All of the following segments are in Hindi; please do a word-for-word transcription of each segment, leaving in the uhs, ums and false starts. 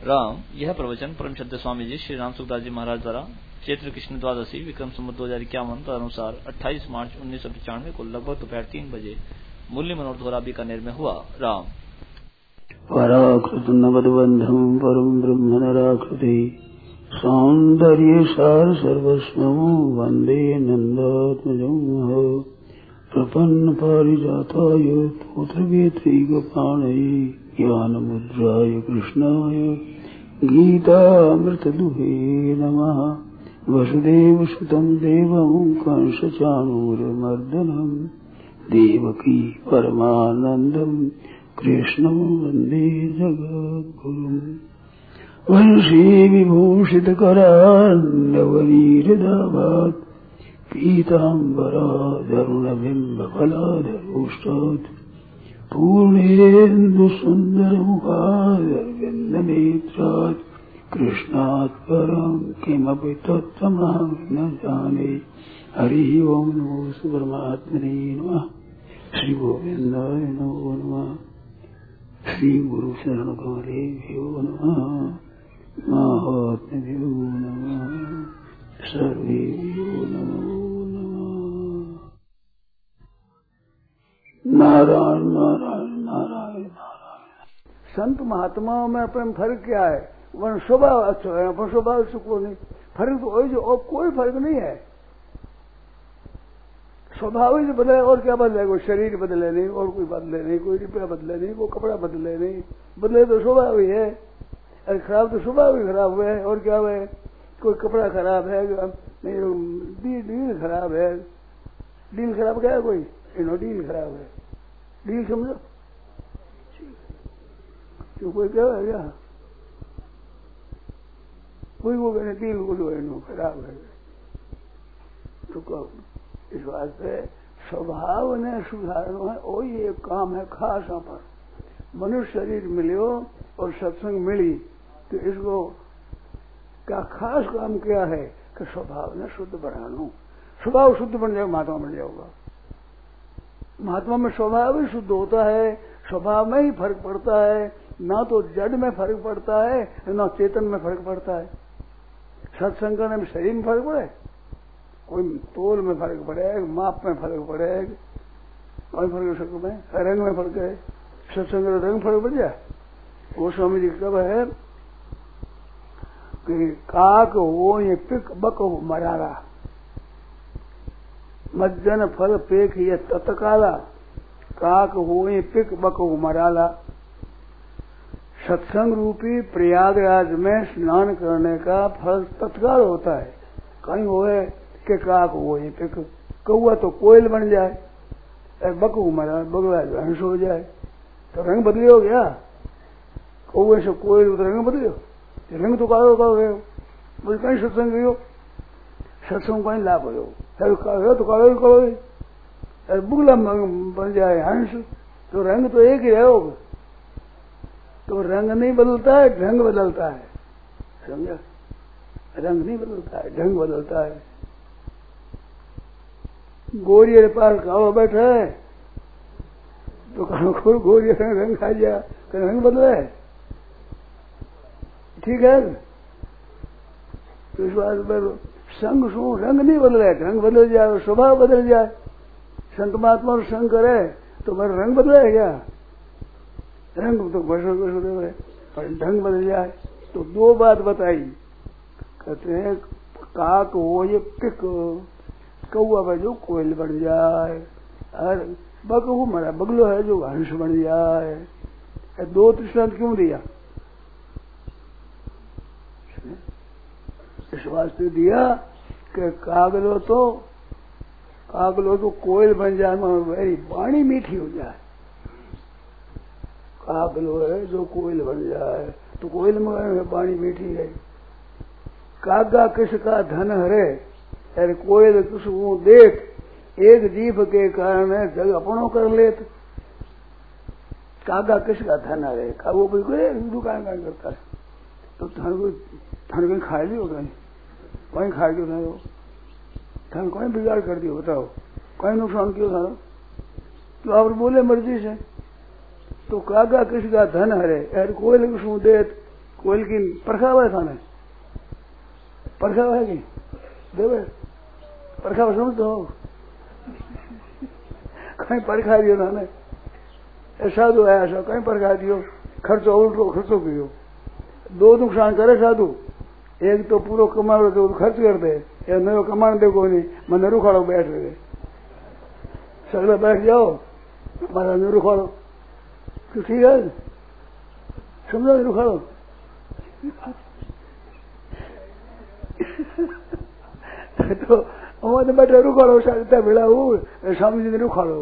राम। यह प्रवचन परम श्रद्धेय स्वामी जी श्री राम सुखदास जी महाराज द्वारा चैत्र कृष्ण द्वादशी विक्रम संवत दो हजार इक्यावन अनुसार अट्ठाईस मार्च उन्नीस सौ पचानवे को लगभग दोपहर तीन बजे मूल्य मनोहर द्वारा बीकानेर में हुआ। राम। पराकृत नवदबंधम परम ब्रह्म नराकृति सौंदर्य सार सर्वस्वं वंदे नंदात्मजं प्रपन्न पारिजाताय पुत्रवेत्री गोपाणये ज्ञान मुद्राय कृष्णाय गीतामृतदुहे नमः। वसुदेव सुतं देवं कंसचाणूरमर्दनं देवकी परमानंदं कृष्णं वन्दे जगद्गुरुम्। वंशी विभूषितकरान्नवनीरदाभात् पीताम्बराधरुणबिम्बफलाधरोष्टात् पूर्णेन्दुसुन्दरमुखादरविन्दनेत्रात् कृष्णात् परं किमपि तत्त्वमहं न जाने। हरिः ओं नमो परमात्मने नमः। श्री गोविन्दाय नमो नमः। श्री गुरु शरण कमलेभ्यो नमः। महात्म्यो नमः। सर्वेभ्यो नमो नमः। नारायण नारायण नारायण नारायण। संत महात्माओं में अपने फर्क क्या है? वन स्वभाव अच्छा है, अपन स्वभाव से कोई नहीं फर्क तो जो और कोई फर्क नहीं है। स्वभाव ही बदले और क्या बदले? कोई शरीर बदले नहीं और कोई बदले नहीं, कोई रुपया बदले नहीं, कोई कपड़ा बदले नहीं, बदले तो स्वभाव ही है। अरे खराब तो स्वभाव ही खराब हुआ है और क्या हुआ है? कोई कपड़ा खराब है, डील डील खराब है। डील खराब क्या है? कोई इनो डील खराब है। डील समझो तो कोई क्या है क्या? कोई वो कहने डील को जो इनो खराब है तो कहो। इस वास्ते स्वभाव ने सुधारना है और ये काम है खास। यहाँ पर मनुष्य शरीर मिलियो और सत्संग मिली तो इसको क्या खास काम क्या है कि स्वभाव ने शुद्ध बनाना। स्वभाव शुद्ध बन जाएगा महात्मा बन जाएगा। महात्मा में स्वभाव ही शुद्ध होता है। स्वभाव में ही फर्क पड़ता है। ना तो जड़ में फर्क पड़ता है ना चेतन में फर्क पड़ता है। सत्संग करने में शरीर में फर्क पड़े, कोई तोल में फर्क पड़ेगा, माप में फर्क पड़ेगा, कोई फर्क शक में रंग में फर्क है। सत्संग का रंग फर्क पड़ जाए। वो स्वामी जी कब है कि काक हो ये पिक बक हो मरारा मज्जन फल पेख ये तत्काला। काक हो ये पिक बक हो मराला। सत्संग रूपी प्रयागराज में स्नान करने का फल तत्काल होता है। कहीं होए के काक हो ये पिक कौआ तो कोयल बन जाए, बकू मरा बगला जो हंस हो जाए तो रंग बदलियो क्या? कौए से कोयल तो रंग बदलियो, रंग तो कालो कालो रहे हो। मुझे कहीं सत्संग गयो, सत्संग कहीं लाभ हो कालो तो कालो करो। बुगला बन जाए हंस तो रंग तो एक ही रहो। तो रंग नहीं बदलता है, ढंग बदलता है। समझा? रंग नहीं बदलता है, ढंग बदलता है। गोरिये के पास कावा बैठा है तो कालो गोरिये रंग खा जाए तो रंग बदले। ठीक है तो इस बात पर संग सु रंग नहीं बदले, ढंग बदल जाए, स्वभाव बदल जाए। संत महात्मा और संग करे तो मेरा रंग बदले क्या? रंग तो बसो बसो रहे पर ढंग बदल जाए। तो दो बात बताई। कहते हैं काक हो ये पिक कौआ भाई जो कोयल बन जाए, और बकू मरा बगलो है जो हंस बन जाए। दो दृष्टांत क्यों दिया? इस वास्ते दिया कि कागलो तो कागलो तो कोयल बन जाए, मेरी वाणी मीठी हो जाए। कागलो है जो कोयल बन जाए तो कोयल में वाणी मीठी है। कागा किसका धन हरे, अरे कोयल किसको देख, एक जीव के कारण जग अपनो कर लेत। कागा किसका धन हरे, वो बिल्कुल दुकान काम करता है तो धन को धन कहीं खा लियो, कहीं कहीं खा लियो ना, धन कहीं बिगाड़ कर दियो बताओ, कहीं नुकसान क्यों था? तो आप बोले मर्जी से तो कागा किसका धन हरे, यार कोयल किसको देत, कोयल की परखा हुआ है थाने परखा हुआ है कि देवे परखा हुआ समझ तो कहीं परखा दियो थाने साधु आया ऐसा कहीं परखा दियो खर्चो उल्टो खर्चो कियो दो नुकसान करे साधु एक तो पूरा कमाड़ो तो खर्च कर दे एक नयो कमाण दे कोई नहीं मैं रुखाड़ो बैठ रहे सगले बैठ जाओ हमारा नहीं रुखाड़ो तो ठीक है समझो रुखाड़ो तो हमारे बैठे रुखाड़ो इतना भेड़ा हो स्वामी जी ने रुखाड़ो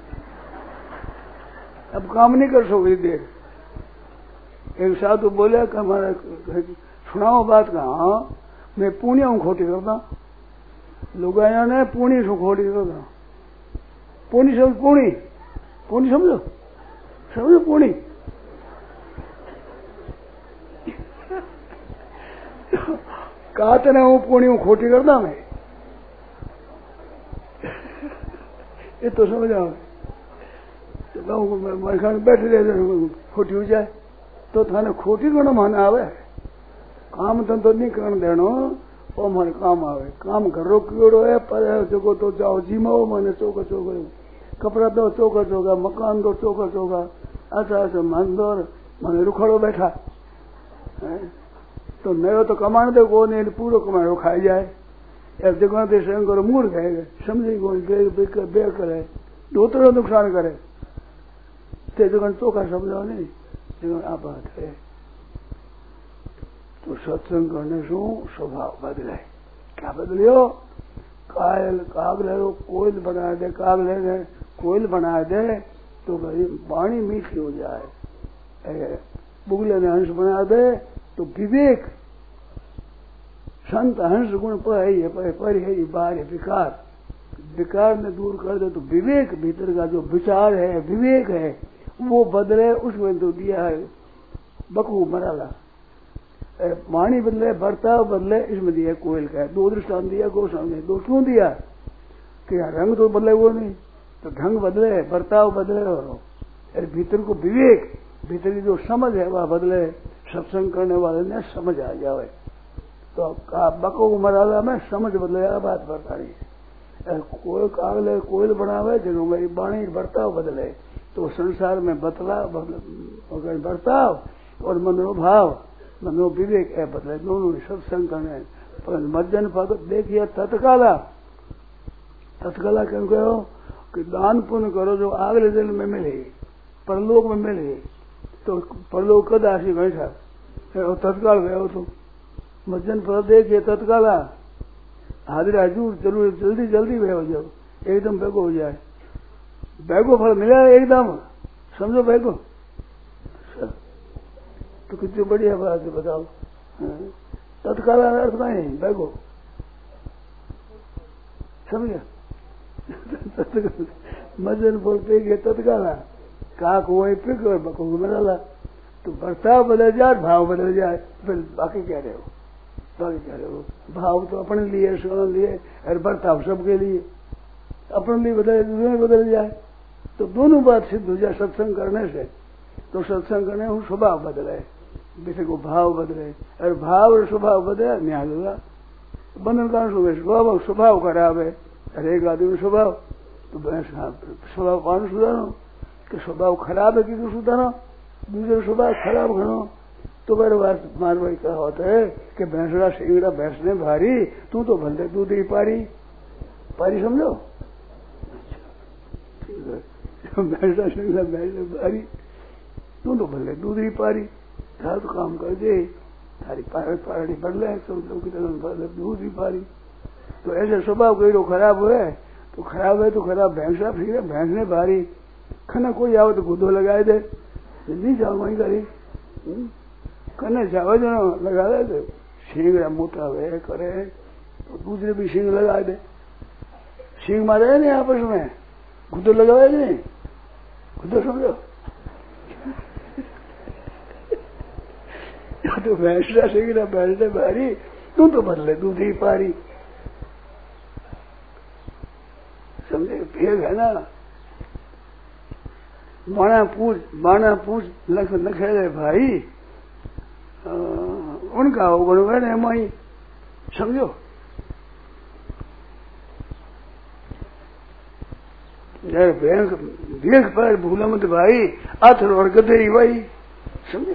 अब काम नहीं कर सको देर एक साधु बोले कि हमारा सुनाओ बात का हाँ मैं पुण्य हूँ खोटी करता लोग ने पुण्य सु खोटी करता पुण्य समझ पुण्य पुण्य समझो समझो पुण्य कहते ना हूँ पुण्य हूँ खोटी करता मैं ये तो समझ आओ तो बैठे रहे खोटी हो जाए तो थाने खोटी करना माना आवे काम धंधो नहीं करने देनो वो मारे काम आवे काम करो कीड़ो है पर जो तो जाओ जीमाओ मैंने चौका चौका कपड़ा दो चौका चौका मकान दो चौका चौका अच्छा अच्छा मन दो मैंने रुखड़ो बैठा है? तो नयो तो कमाने दे को नहीं पूरा कमाड़ो खाई जाए एक जगह से स्वयं करो मूड खाएगा समझे को बे बे बे करे दो तरह नुकसान करे ते जगह चौका समझो नहीं जगह आ बात है तो सत्संग करने से स्वभाव बदले क्या बदलियो कायल कागले को कोयल बना दे कागले ने कोयल बना दे तो भाई वाणी मीठी हो जाए बुगले ने हंस बना दे तो विवेक संत हंस गुण पर है पर, पर है बाहर है विकार विकार ने दूर कर दे तो विवेक भीतर का जो विचार है विवेक है वो बदले उसमें तो दिया है बकू मराला वाणी बदले बर्ताव बदले इसमें दिया कोयल का दो दृष्टान दिया गोस्वामी ने दो क्यों दिया कि रंग तो बदले वो नहीं तो ढंग बदले बर्ताव बदले और भीतर को विवेक भीतर की जो समझ है वह बदले सत्संग करने वाले ने समझ आ जाए तो बको मराला में समझ बदले बात बता रही है कोई कागले कोयल बनावे जगह मेरी वाणी बर्ताव बदले तो संसार में बदलाव अगर बर्ताव और मनोभाव मनो विवेक है बदले दोनों सत्संग करने पर मज्जन भगत देखिए तत्काला तत्काला क्यों कहो कि दान पुण्य करो जो अगले जन्म में मिले परलोक में मिले तो परलोक कद आशी बैठा तत्काल गए तो मज्जन भगत देखिए तत्काला हाजिर हजूर जरूर जल्दी जल्दी वे हो जाओ एकदम बैगो हो जाए बैगो फल मिला एकदम समझो बैगो तो कितनी बढ़िया बात है बताओ तत्काल अर्थ का नहीं बैगो समझ मजन बोलते कि तत्काल काक वही पिक और बको मराला तो बर्ताव बदल जाए भाव बदल जाए फिर बाकी क्या रहे हो बाकी क्या रहे हो भाव तो अपने लिए स्वयं लिए और बर्ताव सबके लिए अपने लिए बदले दूसरे बदल जाए तो दोनों बात सिद्ध हो जाए सत्संग करने से तो सत्संग करने हूँ स्वभाव बदले किसी को भाव बदले और भाव और स्वभाव बदले न्याय होगा बंधन कारण स्वभाव स्वभाव खराब है अरे एक आदमी स्वभाव तो स्वभाव कौन सुधारो कि स्वभाव खराब है कि सुधारो दूसरे स्वभाव खराब घनो तो मेरे बात मार भाई क्या होता है कि भैंसड़ा सिंगड़ा भैंसने भारी तू तो भले दूध ही पारी पारी समझो भैंसड़ा सिंगड़ा भैंसने भारी तू तो भले दूध ही पारी था तो काम कर दे थारी पारी बढ़ ले दूध ही पारी तो ऐसे स्वभाव कोई खराब हुए तो खराब है तो खराब भैंसा फिर भैंस ने भारी खाना कोई आओ तो गुदो लगाए दे नहीं जाओ वहीं करी कने जाओ जो लगा दे तो सिंग मोटा वे करे तो दूसरे भी सिंग लगा दे सिंग मारे नहीं आपस में गुदो लगाए नहीं गुदो समझो तो भैंसा सिंग भैंस ने भारी तू तो बदले दूध ही पारी समझे भेद है ना बाणा पूछ बाणा पूछ लख नखेड़े भाई उनका हो गुण है माई, समझो। बैंक देख पर भूला मत भाई, आथर और गधे ही भाई, समझो।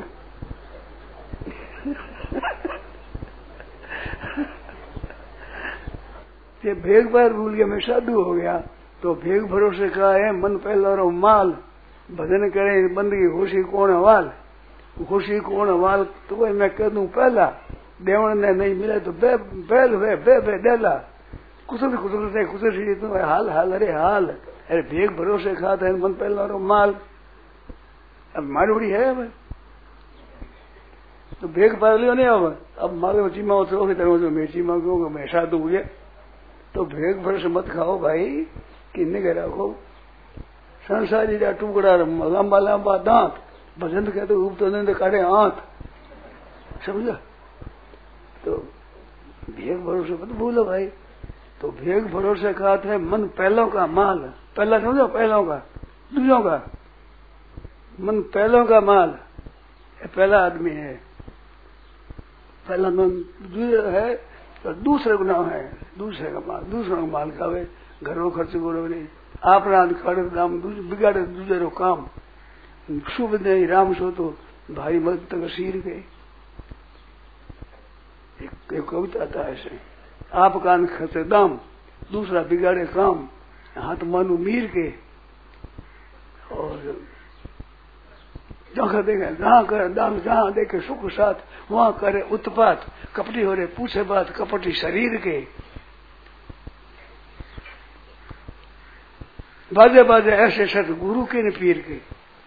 ये भेग पर भूल गया, मैं साधु हो गया, तो भेग भरोसे का है मन पहला रो माल, भजन करे बंदगी खुशी कौन वाल, खुशी कौन वाल, तो भाई मैं कह दूं पहला, देवण ने नहीं मिले तो बे बैल वे बे बे डेला, कुशल कुशल से कुशल से तो हाल हाल अरे हाल, अरे भेग भरोसे खाता है मन पहला रो माल। अब मारूड़ी है अब तो भेग पार लियो नहीं, अब अब मारो चीमा उतरो की तरह मैं चीमा क्यों मैं साधु हुए, तो भेग भरोसे मत खाओ भाई, किन्ने के रखो संसारी का टुकड़ा लंबा लंबा दांत, भजन कहते रूप तो नहीं काटे आंत, समझा। तो भेग भरोसे मत भूलो भाई, तो भेग भरोसे खाते है मन पहलों का माल, पहला समझो पहलों का, दूसरों का मन पहलों का माल, पहला आदमी है, पहला मन दूसरा है तो दूसरे गुना है, दूसरे का माल, दूसरों का माल खावे, घरों खर्च करो नहीं, अपना खड़े दाम बिगाड़े दूसरे काम, शुभ नहीं राम सो तो भारी मत तक सीर गए। एक, एक कविता आता है ऐसे, आप कान खर्चे दाम, दूसरा बिगाड़े काम, हाथ मानू मीर के, और जहाँ देखे जहाँ करे दाम, जहाँ देखे सुख साथ वहाँ करे उत्पात, कपटी हो रहे पूछे बात कपटी शरीर के, बाजे बाजे ऐसे सत गुरु के न पीर के।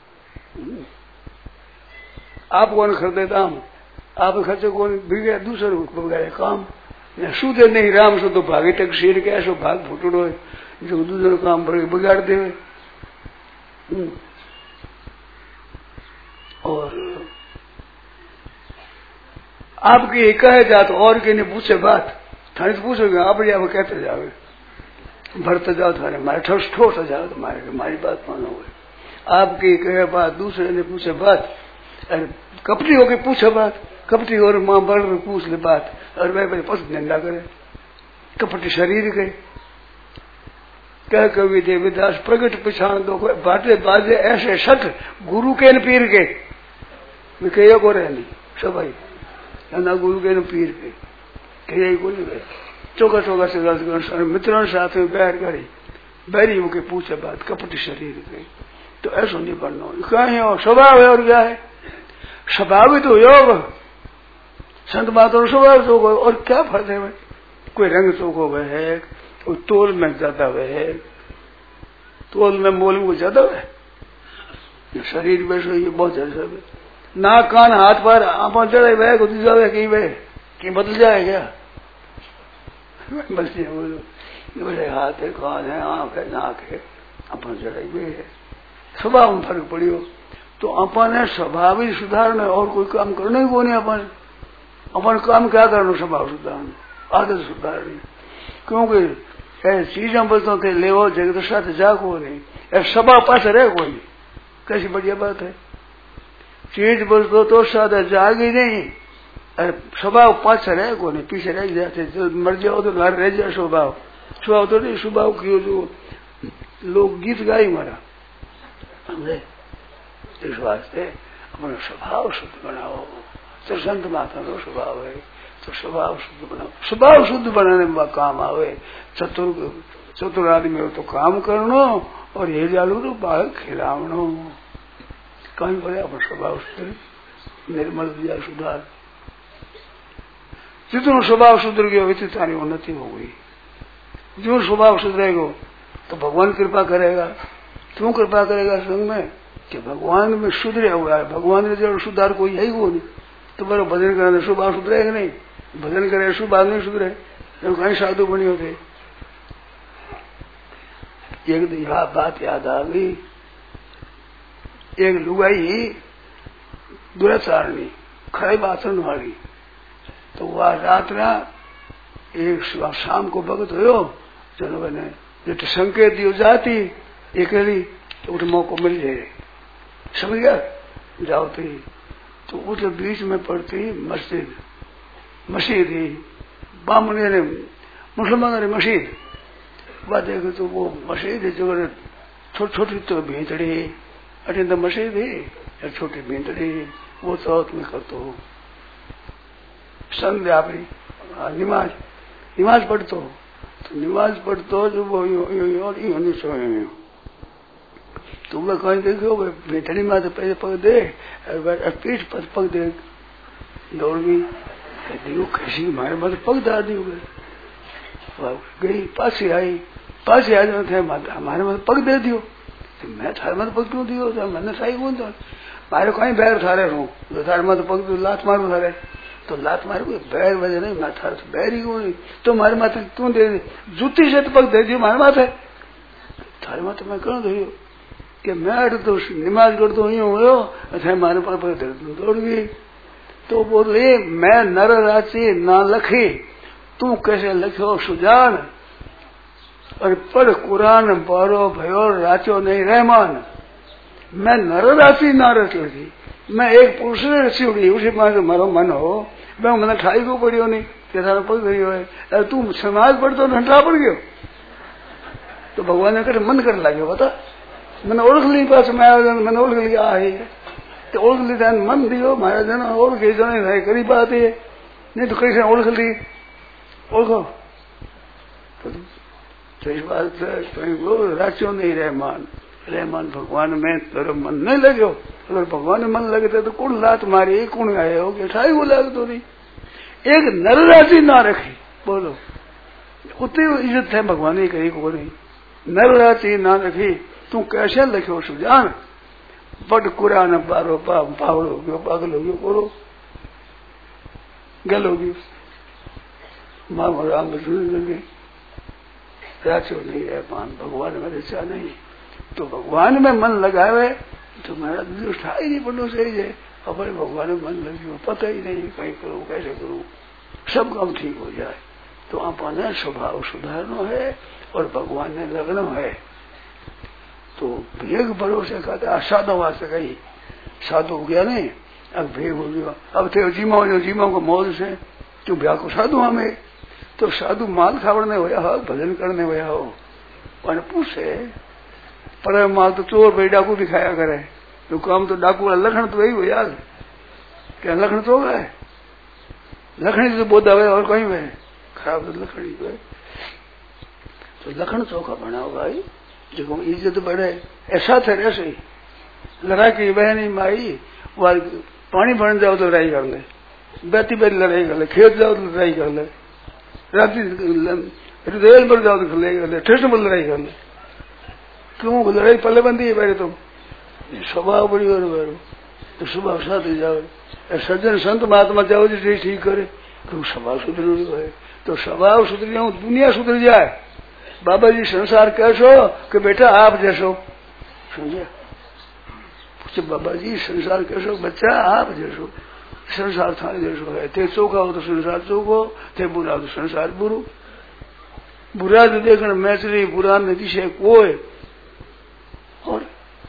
आप कौन खरीदे दाम, आप खर्चे कौन बिगड़े दूसरे बिगाड़े काम, सूदे नहीं राम सो तो भागे तक शेर के, ऐसो भाग फुटड़ो जो दूसरे काम बिगाड़ दे। और आपकी एक है जात और के ने पूछे बात, थाने से पूछोगे आप आप कहते जाओगे, भरते जाओ थाने मारे ठोस ठोस जाओ तुम्हारे, हमारी बात मानो। आपकी कहे बात दूसरे ने पूछे बात, अरे कपटी होके पूछे बात, कपटी और माँ बड़ पूछ ले बात, और वह भाई पस निंदा करे, कपटी शरीर के कह कवि देवीदास प्रगट पिछाण दो बाटे बाजे ऐसे सठ गुरु के न पीर के, कहो को रहे नहीं सब भाई ना गुरु के न पीर के कही को नहीं गए, चौका चौका से मित्रों साथ में बैर करी बैरी होके पूछे बात कपटी शरीर के, तो ऐसा नहीं बनना कहीं हो स्वभाव है और क्या है, स्वभाव ही तो योग, संत बातों स्वभाव चौक और क्या फर्क है भाई, कोई रंग चौक हो गए है, कोई तोल में ज्यादा हुए है, तोल में मोल में ज्यादा है, शरीर में सो ये बहुत ज्यादा है, ना कान हाथ पर आप चढ़े वह कुछ जाए कहीं वह कहीं बदल जाए क्या, बस ये बोलो बोले हाथ है कान है आंख है नाक है अपन चढ़े हुए है, स्वभाव में फर्क पड़ियो, तो अपन है स्वभाव ही सुधारना और कोई काम करना ही को नहीं, अपन अपन काम क्या करना स्वभाव सुधारना आदत सुधारनी, क्योंकि चीजें बचतों के ले जगत साथ जागो नहीं, स्वभाव पास रहे कोई, कैसी बढ़िया बात है, चीज बचतो तो साथ जागी नहीं, स्वभाव पास रहे को नहीं, पीछे रह जाते, जो मर जाओ तो घर रह जाए स्वभाव, स्वभाव तो नहीं स्वभाव की जो लोग गीत गाई मारा समझे, इस वास्ते अपना स्वभाव शुद्ध बनाओ, तो संत माता का स्वभाव है तो स्वभाव शुद्ध बनाओ, स्वभाव शुद्ध बनाने में काम आवे, चतुर चतुर आदमी हो तो काम करनो और ये जालू तो बाहर खिलावनो, कहीं बोले अपना स्वभाव शुद्ध निर्मल दिया सुधार, जितना स्वभाव सुधर गया वैसे सारी उन्नति हो गई, जो स्वभाव सुधरेगा तो भगवान कृपा करेगा, क्यों कृपा करेगा संग में कि भगवान में सुधरे हुआ है, भगवान ने जो सुधार कोई है ही वो नहीं, तुम्हारा भजन करने स्वभाव सुधरेगा नहीं, भजन करे शुभ आदमी सुधरे, जब कहीं साधु बनी होते। एक दिन यह बात याद आ गई, एक लुगाई दुराचारणी खड़े बासन वाली, तो वह रात ना एक शाम को भगत हो चलो मैंने जो संकेत दियो जाती अकेली तो उठ मौको मिल जाए, समझ गया जाओ थी तो उठ बीच में पड़ती मस्जिद, मस्जिद ही बामने ने मुसलमानों ने मस्जिद वह देखो तो वो मस्जिद जो छोटी छोटी तो भीतड़ी अटे तो मस्जिद है या छोटी भीतड़ी वो चौथ में करते हो संध्या अपनी नमाज नमाज पढ़ते हो तो नमाज पढ़ते हो जो वो यो यो यो यो नहीं सोए तुम लोग कहीं देखो भीतड़ी में तो पहले पग दे पीठ पर पग दे दौड़ गई दियो कैसी मारे मत पग दार दियो गई पासी आई पासी आई जो थे हमारे मत पग दे दियो तो मैं थारे मत पग क्यों दियो तो मैंने सही कौन तो मारे कहीं बैर थारे रहूं जो थारे मत पग दो लात मारू थारे तो लात मारू बैर वजह नहीं मैं थारे तो बैर ही क्यों नहीं तो मारे मत क्यों दे जूती से तो पग दे दियो मारे माथे थारे मत मैं क्यों दियो कि मैं तो नमाज कर तो यूं हो अथे मारे पर पर दौड़ गई तो बोले मैं नर राची ना लखी तू कैसे लिखो सुजान और पढ़ कुरान बारो भयो राचो नहीं रहमान मैं नर राची ना रच लगी मैं एक पुरुष ने रची होगी उसी पास मारो मन हो मैं मैंने खाई को पड़ियो नहीं कि थारा पड़ गई हो तू समाज पढ़ तो घंटा पड़ गयो तो भगवान ने कर मन कर लगे बता मैंने ओळख ली पास मैंने ओळख लिया है तो ओळख ली ध्यान मन दियो महाराज जन और के जने है करी बात है नहीं तो कैसे ओळख ली ओळखो तो इस बात से कहीं वो राचो नहीं रहमान रहमान भगवान में तेरा मन नहीं लगे अगर भगवान में मन लगे तो कौन लात मारी कौन आए हो कि ठाई वो लगे तो नहीं एक नर राशि ना रखी बोलो उतनी इज्जत है भगवान ही कहीं को नहीं नर राशि ना रखी तू कैसे लिखो सुजान बड़ कुरान पारो पा पावड़ो गयो पागल हो गयो बोलो गल हो गयो माँ राम सुन लगे राचो नहीं है मान भगवान में रचा नहीं तो भगवान में मन लगावे तो मेरा दिल उठाई नहीं पड़ो सही है अपने भगवान में मन लगे पता ही नहीं कहीं करूँ कैसे करूँ सब काम ठीक हो जाए तो अपने स्वभाव सुधारना है और भगवान ने लगना है तो भेग भरोसे कहते साधु वास्ते कही साधु हो गया नहीं अब भेग हो गया अब थे जीमा जो जीमा को मौज से तू ब्याह को साधु हमें तो साधु माल खावड़ने होया हो भजन करने होया हो और पूछे पर माल तो चोर भाई डाकू दिखाया करे तो काम तो डाकू वाला लखन तो वही हो यार क्या लखन तो है लखनी से बोध आवे और कहीं में खराब तो लखनी है तो लखन चौका बना होगा जो इज्जत बढ़े ऐसा थे ऐसे ही लड़ाई की बहनी माई वो पानी भरने जाओ तो लड़ाई कर ले बेटी बेटी लड़ाई कर ले खेत जाओ तो लड़ाई कर ले राती रेल पर जाओ तो लड़ाई कर ले स्टेशन पर लड़ाई कर ले क्यों लड़ाई पल्ले बंदी है पहले तुम स्वभाव बड़ी और बेरो तो स्वभाव साथ ही जाओ सज्जन संत महात्मा जाओ जी ठीक करे तो स्वभाव सुधर है तो स्वभाव सुधर जाओ दुनिया सुधर जाए बाबा जी संसार कैसो कि बेटा आप जैसो समझे पूछे बाबा जी संसार कैसो बच्चा आप जैसो संसार थाने जैसो है थे चौका हो तो संसार चौको थे बुरा तो संसार बुरु बुरा तो देखना मैत्री बुरा ने दिशे कोई और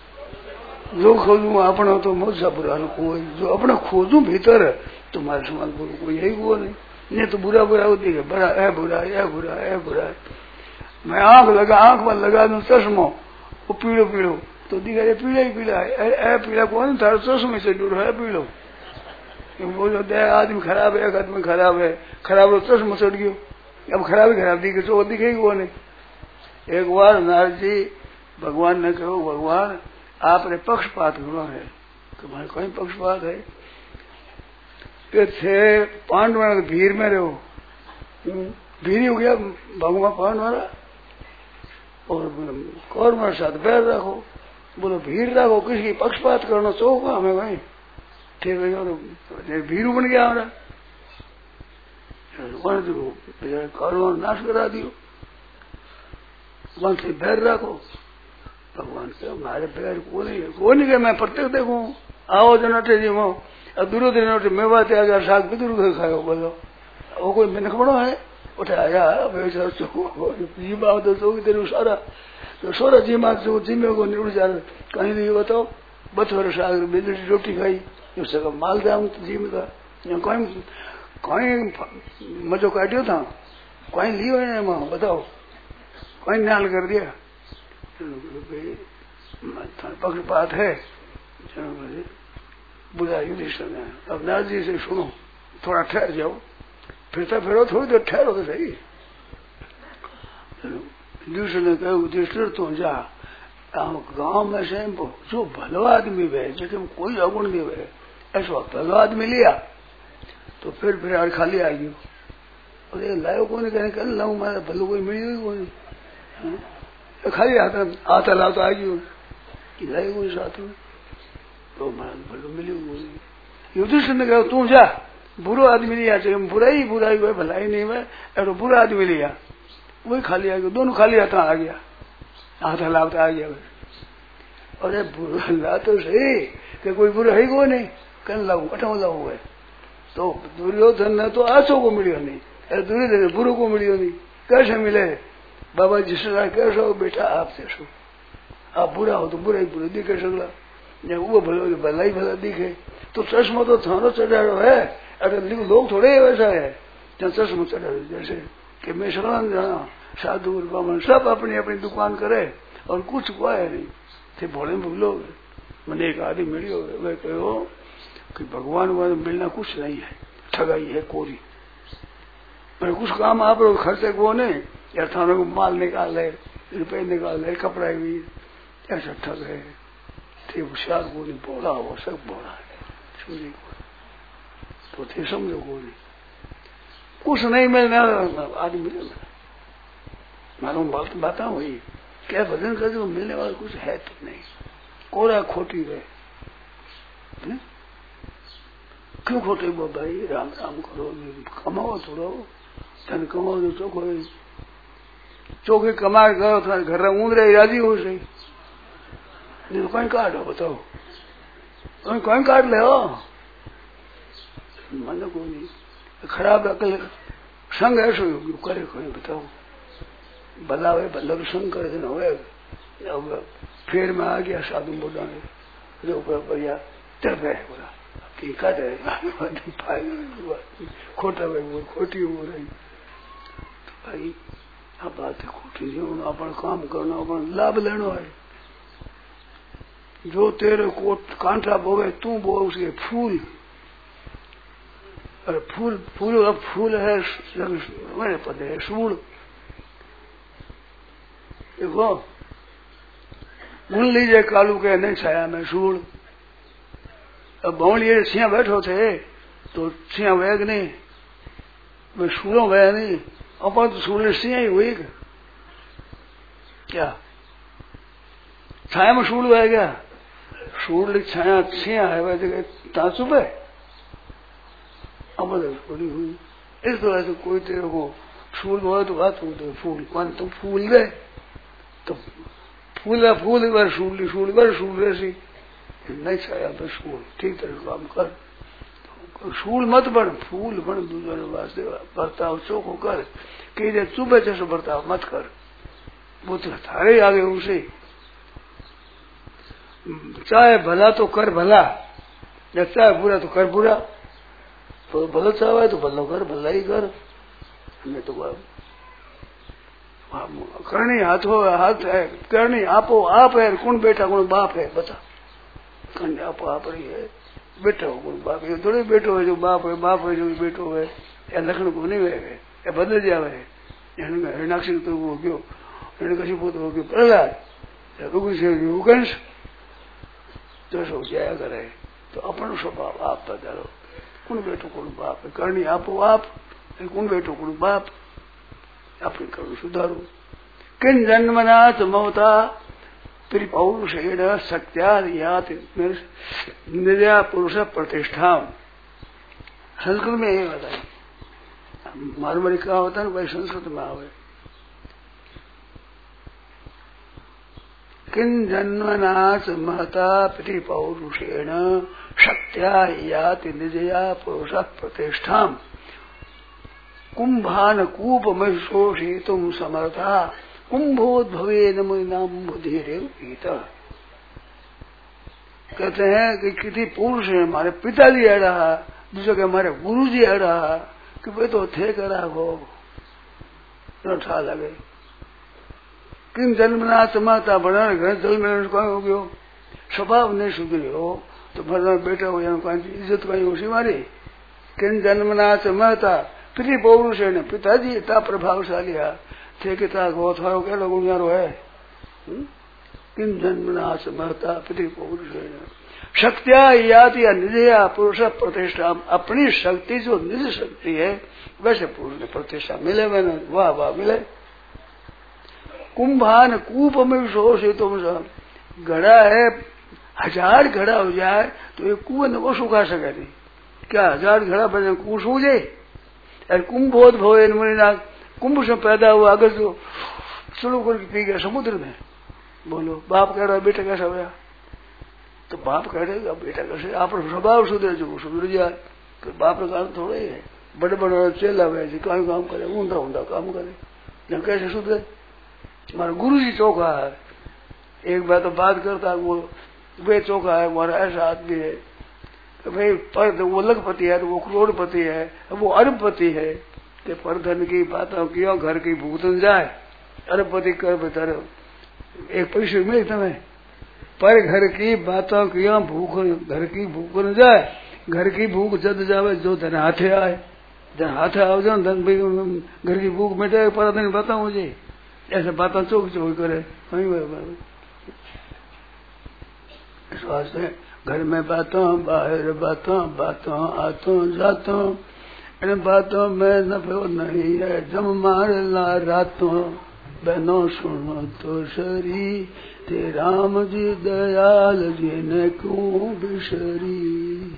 जो खोजू अपना तो मुझसा बुरा न कोई जो अपना खोजू भीतर तुम्हारे समान बुरु कोई यही वो नहीं नहीं तो बुरा बुरा होती है बड़ा है बुरा है बुरा है बुरा है मैं आंख लगा आंख में लगा दूं चश्मो वो पीड़ो पीड़ो तो दिखा ये पीड़ा ही पीड़ा है ए पीड़ा कौन था चश्मे से दूर है पीड़ो वो जो दे आदमी खराब है एक आदमी खराब है खराब चश्मा चढ़ गयो अब खराब ही खराब दिखे तो दिखेगी वो नहीं एक बार नारद जी भगवान ने कहो भगवान आपने पक्षपात गुना है तुम्हारे कोई पक्षपात है कि थे पांडव भीड़ में रहो भीड़ हो गया भगवान पांडव और कौरव साथ बैर रखो बोलो भीड़ रखो किसी पक्षपात करना चौका हमें भाई ठीक है भीड़ बन गया हमारा कौरव नाश करा दियो वहां से बैर रखो भगवान के हमारे पैर को नहीं को नहीं मैं प्रत्येक देखू आओ जो नटे जी वो दूरो दिन नटे मेवा ते आगे साग भी दूर खाओ बोलो वो कोई मैंने खबरो है उठे आया जी बाबा तो चौकी तेरू सारा तो सोरा जी माँ जो जिम्मे को निउड़ जा कहीं नहीं बताओ बथोर साग बिजली रोटी खाई उसका माल दाम जिम का कहीं कहीं मजो काटियो था, कहीं लियो है मां बताओ, कहीं नाल कर दिया। पक्षपात है, बुरा युधिष्ठिर ने। अब नारद जी से सुनो, थोड़ा ठहर जाओ, फिरता फिरो थोड़ी देर ठहरो तो सही। युधिष्ठिर ने कहा युधिष्ठिर तू जा, गांव में से जो भलो आदमी वे जिसमें कोई अवगुण नहीं वे, ऐसा भलो आदमी लिया तो फिर फिर यार खाली आ गयो। और ये लायो को नहीं कहने कर लाऊ मैं भलो कोई मिली हुई कोई, खाली आता आता लाओ तो आ गयो लायो कोई साथ में, तो मैं भलो मिली हुई। युधिष्ठिर ने कहा तू जा, बुरो आदमी लिया चाहिए, बुराई बुराई हुआ भलाई नहीं हुआ, ऐसा बुरा आदमी लिया वही खाली आ गया, दोनों खाली आता आ गया, हाथ हलावता आ गया। अरे बुरा तो सही कि कोई बुरा है को नहीं, कन लाऊ अठो लाऊ है। तो दुर्योधन ने तो आसो को मिलियो नहीं, अरे दुर्योधन बुरो को मिलियो नहीं, कैसे मिले? बाबा जिस कैसे हो बेटा आप जैसो, आप बुरा हो तो बुरा ही बुरा दिखे सकला, वो भले भला ही भला दिखे। तो चश्मा तो थानो चढ़ाड़ो है, अरे लोग थोड़े वैसा है जहाँ चश्मा चढ़ाड़ो, जैसे कि मैं सलाम जाना साधु ब्राह्मण सब अपनी अपनी दुकान करे और कुछ हुआ है नहीं थे, भोले भूलो। मैंने एक आदमी मिली हो, वह कहो कि भगवान वाले मिलना कुछ नहीं है, ठगाई है कोरी। मैं कुछ काम आप लोग खर्चे को नहीं, या थानों को माल निकाल ले, रुपये निकाल ले, कपड़ा भी ऐसा ठग है। थे होशियार को नहीं, बोला वो सब बोला है, समझे को तो थे समझो को नहीं, कुछ नहीं मिलने आदमी मिले। मालूम बात बताऊं वही क्या भजन कर जो मिलने वाला कुछ है तो नहीं, कोरा खोटी है। क्यों खोटे वो भाई, राम राम करो, कमाओ थोड़ो, धन कमाओ जो चोखो चोखे कमा करो, तुम्हारे घर ऊंद रहे राजी हो सही, नहीं तो कहीं काट हो बताओ, कहीं कहीं काट ले हो मन को नहीं। खराब अकल संग ऐसो करे कोई बताओ, भला हुए भला तो संग करे न हुए, फेर में आ गया साधु बोला जो बढ़िया चल रहे बोला कि काट खोटा भाई खोटी हो रही। तो भाई अब बात है खोटी नहीं, अपन काम करना, अपन लाभ लेना है। जो तेरे कोट कांटा बोवे तू बो उसके फूल, अरे फूल फूल अब फूल है मेरे पदे है सूल। देखो गुण लीजिए कालू के नहीं छाया में सूल। अब बावलिए सिंह बैठो थे तो सिंह वेग नहीं, वे सूलों गया नहीं, अपन तो सूल सिंह ही हुई क्या, छाया में सूल बह गया, सूल छाया सिंह है वैसे तासुब है। अब थोड़ी हुई इस तरह से कोई तेरे को फूल हो तो बात हो तो फूल कौन तुम फूल दे तो फूल फूल बार सूल सूल बार सूल ऐसी नहीं छाया तो सूल ठीक तरह काम कर, तो सूल मत बन फूल बन, दूसरे वास्ते बर्ताव चौको कर, कई देर चुबे जैसे बर्ताव मत कर, वो तो थारे आगे उसे चाहे भला तो कर भला, या चाहे बुरा तो कर बुरा, तो भला चाहे तो भला कर, भला ही कर। नहीं तो करनी हाथ हो हाथ है, करनी आपो आप है, कौन बेटा कौन बाप है बता, करनी आपो आप रही है, बेटा हो कौन बाप है, थोड़े बेटो है जो बाप है, बाप है जो बेटो है, या लखन को नहीं वे या बदल जावे। हिरणाक्षी तो वो गयो, हिरण्यकशिपु तो हो गयो प्रहलाद, युगंश तो सब जाया करे। तो अपन स्वभाव आप बदलो, कौन बेटो कौन बाप है, करनी आपो आप, कौन बेटो कौन बाप, अपनी करुण सुधारो। किन जन्मनाथ ममता त्रिपौरुषेण सत्यात निर्या पुरुष प्रतिष्ठा। संस्कृत में यही बताया, मारवाड़ी का होता है ना भाई संस्कृत में आवे। किन जन्मनाथ महता त्रिपौरुषेण सत्यात निर्या पुरुष प्रतिष्ठा कुंभान कूप में शोषे तुम समर्था कुंभोद्भवे नाम बुद्धि पीता। कहते हैं कि किसी पुरुष ने हमारे पिताजी रहा दूसरे के हमारे गुरु जी अड़ा कि भाई तो थे करा वो ठा लगे किन जन्मना समाता बना घर जल में हो गयो स्वभाव नहीं सुधरियो तो भला बेटा हो इज्जत कहीं उसी मारी किन जन्मना समाता प्री पौरुष ने पिताजी इतना प्रभावशाली थे कि गो थारो केड़ो गुणियारो है किन जन्मना समर्था प्री पौरुष शक्तिया याति निजया पुरुष प्रतिष्ठा अपनी शक्ति जो निज शक्ति है वैसे पुरुष ने प्रतिष्ठा मिले मैंने वाह वाह मिले कुंभान कूप में शोषित तुम सब घड़ा है हजार घड़ा हो जाए तो ये कुएं न वो सुखा सके नहीं क्या हजार घड़ा बने कुएं सूख जाए और कुंभोद भवे मुनिना कुंभ से पैदा हुआ अगर जो शुरू करके पी गया समुद्र में बोलो बाप कह रहा है बेटा कैसा हुआ तो बाप कह रहेगा बेटा कैसे आप स्वभाव सुधरे जो सुधर जाए तो बाप का काम थोड़ा ही है बड़े बड़े चेला वैसे काम काम करे ऊंधा ऊंधा काम करे जब कैसे सुधरे हमारा गुरु जी चौका है एक बार तो बात करता वो वे चौका है हमारा ऐसा आदमी है भाई पर वो लखपति है तो वो करोड़पति है वो अरबपति है कि परधन की बातों क्यों घर की भूतन जाए अरबपति कर बता एक पैसे मिले तुम्हें पर घर की बातों क्यों भूख घर की भूख न जाए घर की भूख जद जावे जो धन हाथे आए धन हाथे आओ जाओ धन भाई घर की भूख मिटे पर दिन बताओ मुझे ऐसे बातें चौक चौक करे इस वास्ते घर में बातों बाहर बातों बातों आतों जातों इन बातों में नफो नहीं है जम मार ला रातों बहनों सुनो तो शरी ते राम जी दयाल जी ने क्यों बिसरी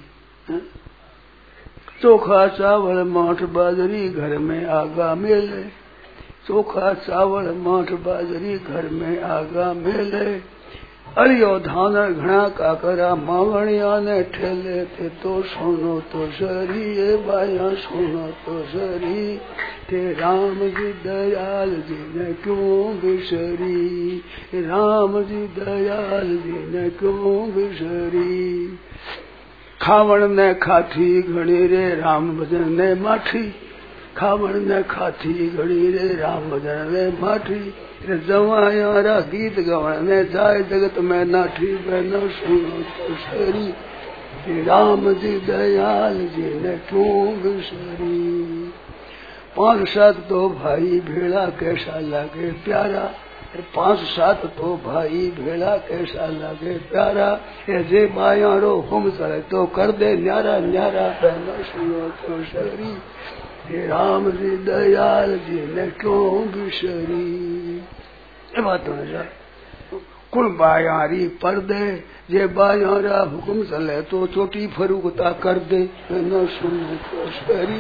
चोखा चावल माठ बाजरी घर में आगा मेले चोखा चावल माठ बाजरी घर में आगा मेले अड़ियो धान घना काकरा मावणिया ने ठेले थे तो सुनो तो सरी ये बाया सुनो तो सरी थे राम जी दयाल जी ने क्यों बिसरी राम जी दयाल जी ने क्यों बिसरी खावण ने खाठी घड़ी रे राम भजन ने माठी खावण ने खाठी घड़ी रे राम भजन ने माठी जवायारा गीत गवण ने जाए जगत में नाठी बहनो सुनो तो सरी राम जी दयाल जी ने क्यों बिसरी पांच सात तो भाई भेड़ा कैसा लगे प्यारा पांच सात तो भाई भेड़ा कैसा लगे प्यारा ये जे बायारो हम चले तो कर दे न्यारा न्यारा बहनो सुनो तो सरी राम जी दयाल जी ने क्यों बिसरी बात कुल बायारी पर दे जे बायारा हुक्म चले तो चोटी फरूकता कर दे न सुन तो सरी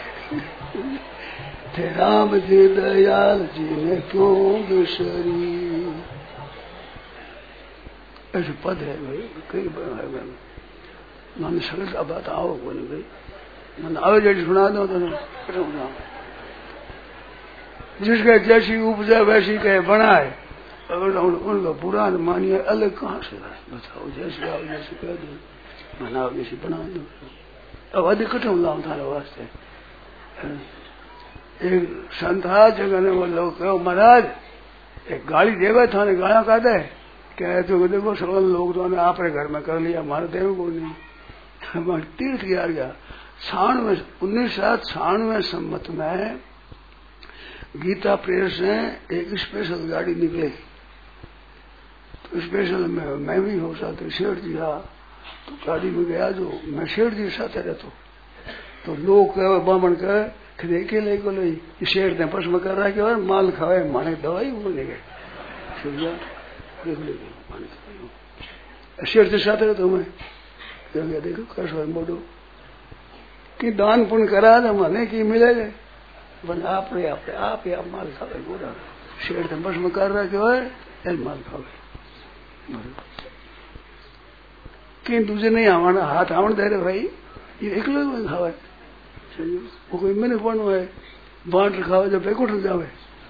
थे राम जी दयाल जी ने क्यों बिसरी ऐसे पद है भाई कई बार मैंने सरस अब बात आओ को नहीं भाई मैंने आवे जैसे सुना दो तो जिसके जैसी उपजा वैसी कहे बनाए अगर उनका पुराण मानिए अलग कहाँ से बताओ जैसे आओ जैसे कह दो मनाओ जैसे बना दो अब अधिक कठिन लाओ थारे वास्ते एक संता जगह ने वो लोग कहो महाराज एक गाली देवे थाने गाया का दे क्या तो देखो सब लोग तो आपने घर में कर लिया हमारे देव को नहीं हमारे तीर्थ किया गया छानवे उन्नीस सौ छानवे सम्मत में गीता प्रेस ने एक स्पेशल गाड़ी निकली तो स्पेशल में मैं भी हो सकता शेठ जी हा तो गाड़ी में गया जो मैं शेठ जी साथ रहता तो लोग बामण कहे कि के ले को लो शेठ ने पस में कर रहा है कि माल खावे माने दवाई वो ले गए शेठ जी साथ रहता मैं देखो कैसा मोड़ो कि दान पुण्य करा दे मने की मिले बन आप रे आप रे आप या माल खावे पूरा शेर तो बस में कर रहा कि वह माल खावे कि दूसरे नहीं आवाना हाथ आवण दे रहे भाई ये एक लोग खावे वो कोई मैंने कौन है बांट खावे जब बेकुट जावे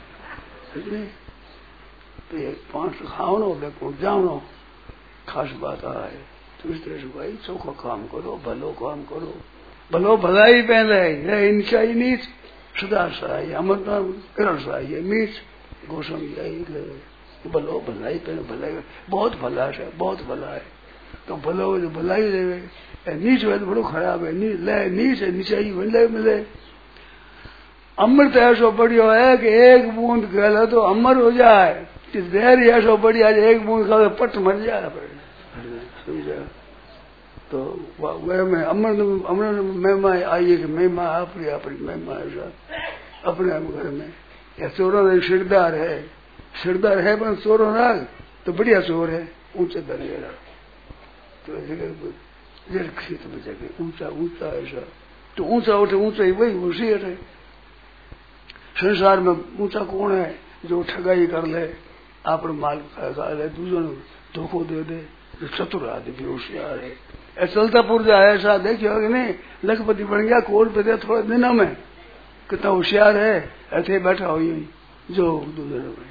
तो ये पांच खावनो बेकुट जावनो खास बात है तो इस तरह से भाई चौखा काम करो भलो काम करो भलो भलाई पहले है नीचाई नीच सुधार सराय अमर करण सराय मीच गोसम यही भलो भलाई पहले भलाई बहुत भला है बहुत भला है तो भलो भलाई ले नीच है तो बड़ो खराब है नीच ले नीच है नीचाई मिले मिले अमृत ऐसो बढ़िया है कि एक बूंद गला तो अमर हो जाए देर ऐसो बढ़िया एक बूंद खा पट मर जाए समझा तो वह में अमर अमर महिमा आई है कि महिमा अपनी अपनी महिमा ऐसा अपने घर में या चोरों ने सिरदार है सिरदार है पर चोरों ना तो बढ़िया चोर है ऊंचे दर्जे का तो जगह में जगह ऊंचा ऊंचा ऐसा तो ऊंचा उठे ऊंचा ही वही होशियार है संसार में ऊंचा कौन है जो ठगाई कर ले आप माल खा ले दूसरों धोखो दे दे जो चतुर आदमी होशियार है ऐसा चलता पुरजा ऐसा देखियो कि नहीं लखपति बन गया कोर्ट पे दे थोड़े दिनों में कितना होशियार है ऐसे बैठा हो यही जो दूसरे में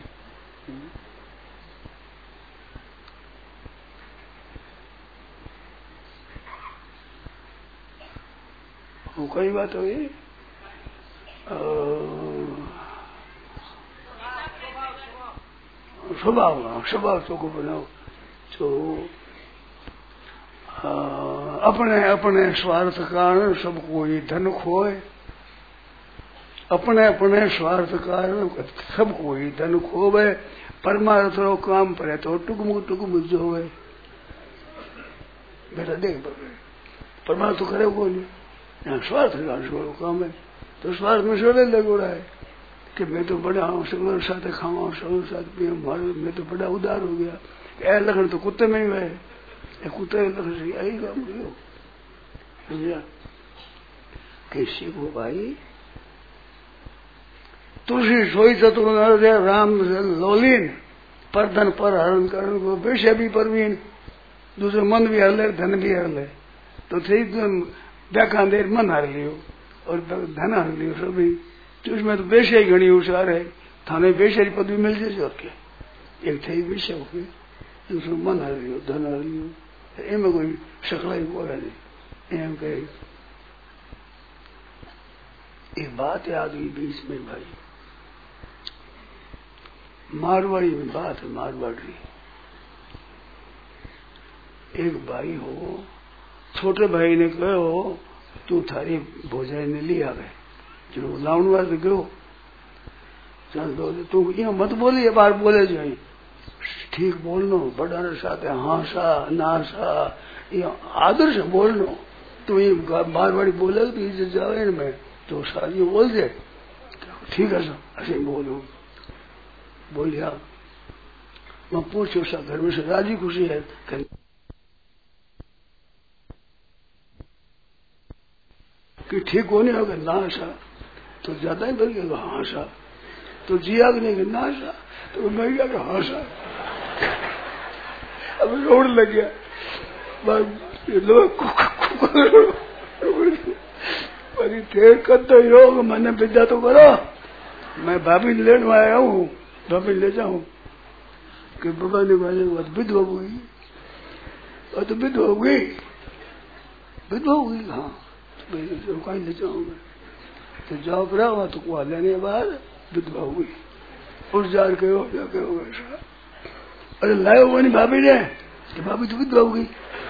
वो कई बात हुई स्वभाव स्वभाव तो को बनाओ तो अपने अपने स्वार्थ कारण सब कोई धन खोए अपने अपने स्वार्थ कारण सब कोई धन खोवे परमार्थ रो काम पड़े तो टुकमुक टुकमुक जो है बेटा देख परमार्थ तो करे को नहीं स्वार्थ कारण काम है तो स्वार्थ में सोले लगोड़ा है कि मैं तो बड़ा हूँ सबके साथ खाऊं सबके साथ पीऊं मैं तो बड़ा उदार हो गया ऐ लखन तो कुत्ते में ही है कुत्ते लखन से यही काम करो समझा कैसी को भाई तुलसी सोई चतुर राम लोलीन पर धन पर हरण करण को बेशे भी परवीन दूसरे मन भी हर ले धन भी हर ले तो सही व्याख्या देर मन हर लियो और धन हर लियो सभी तो उसमें तो बेशे ही घनी होशियार है थाने बेशे पदवी मिल जाए और क्या एक थे बेशे हो गए दूसरे मन हर लियो धन हर लियो इनमें कोई शकलाई को है नहीं एम कहे एक बात याद हुई बीच में भाई मारवाड़ी में बात है मारवाड़ी एक भाई हो छोटे भाई ने कहो तू थारी भोजन ने लिया गए जो लाउन वाले गयो चल दो तू ये मत बोली बार बोले जो ठीक बोलनो बड़ा साथ हासा नासा ये आदर से बोलनो तू ये मारवाड़ी बोले तो ये जावे में तो सारी बोल दे ठीक है सर ऐसे बोलो बोलिया मैं पूछो सा घर में से राजी खुशी है कि ठीक होने होगा ना सा तो ज्यादा ही बढ़ गया हाँ सा तो जिया भी नहीं ना सा तो मर गया कि हाँ सा अब रोड लग गया लोग थे करते योग मैंने विद्या तो करो मैं भाभी लेने में आया हूँ भाभी ले जाऊं कि बाबा ने बोले वो विधवा हो गई और तो विधवा हो गई विधवा हो गई हाँ तो कहीं ले जाऊंगा तो जाओ पड़ा वहां तो कुआ लेने के बाद विधवा हो गई उस जार के हो जाके हो गया अरे लाए हुआ नहीं भाभी ने कि भाभी तो विधवा हो गई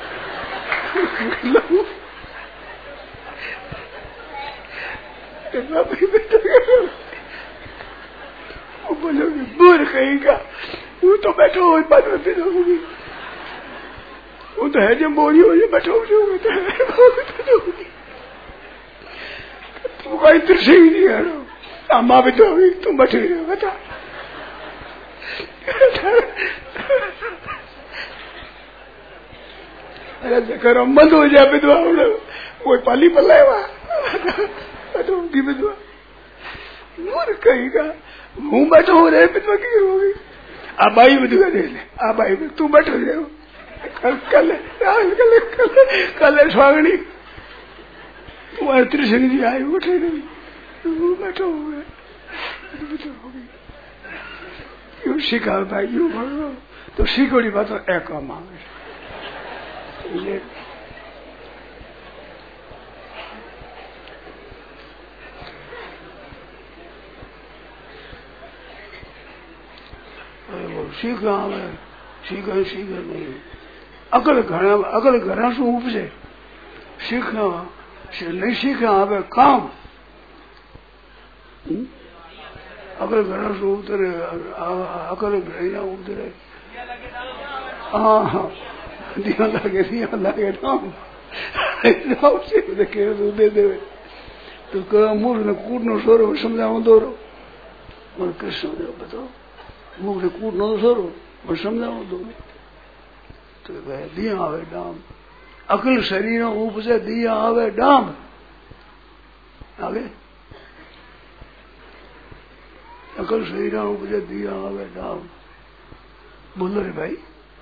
भाभी वो बोलोगे दूर कहेगा वो तो बैठो हो बाद में विधवा हो गई वो तो है जब बोली हो बैठो हो तुम कोई दृश्य ही नहीं है अम्मा भी तो होगी तुम बैठे रहो बता अरे करो बंद हो जाए विधवा वो पाली पल्ला है वहां विधवा मूर्ख कहेगा मुंह बैठो हो रहे विधवा की होगी अब आई विधवा दे ले अब आई तू बैठो रहे कल कल कल कल कल स्वागणी तुम्हारे त्रिशंग जी आए उठे नहीं बैठो हो गए यू सीखा भाई यू बोलो तो सीखोड़ी बात एक मांगे सीख आवे सीखे सीखे नहीं अकल घड़ा अकल घड़ा शू उपजे सीखा नहीं सीखे आवे काम अकल घड़ा शू उतरे अकल घड़िया उतरे हाँ दिया लगे दिया लगे राम राम से देखे दे दे तो कह मूल ने कूट नो सोरो समझाओ दोरो और कृष्ण ने बताओ मूल ने कूट नो सोरो और समझाओ दोरो तो वह दिया आवे डाम अकल शरीर उपजे दिया आवे डाम आगे अकल शरीर उपजे दिया आवे डाम बोलो रे भाई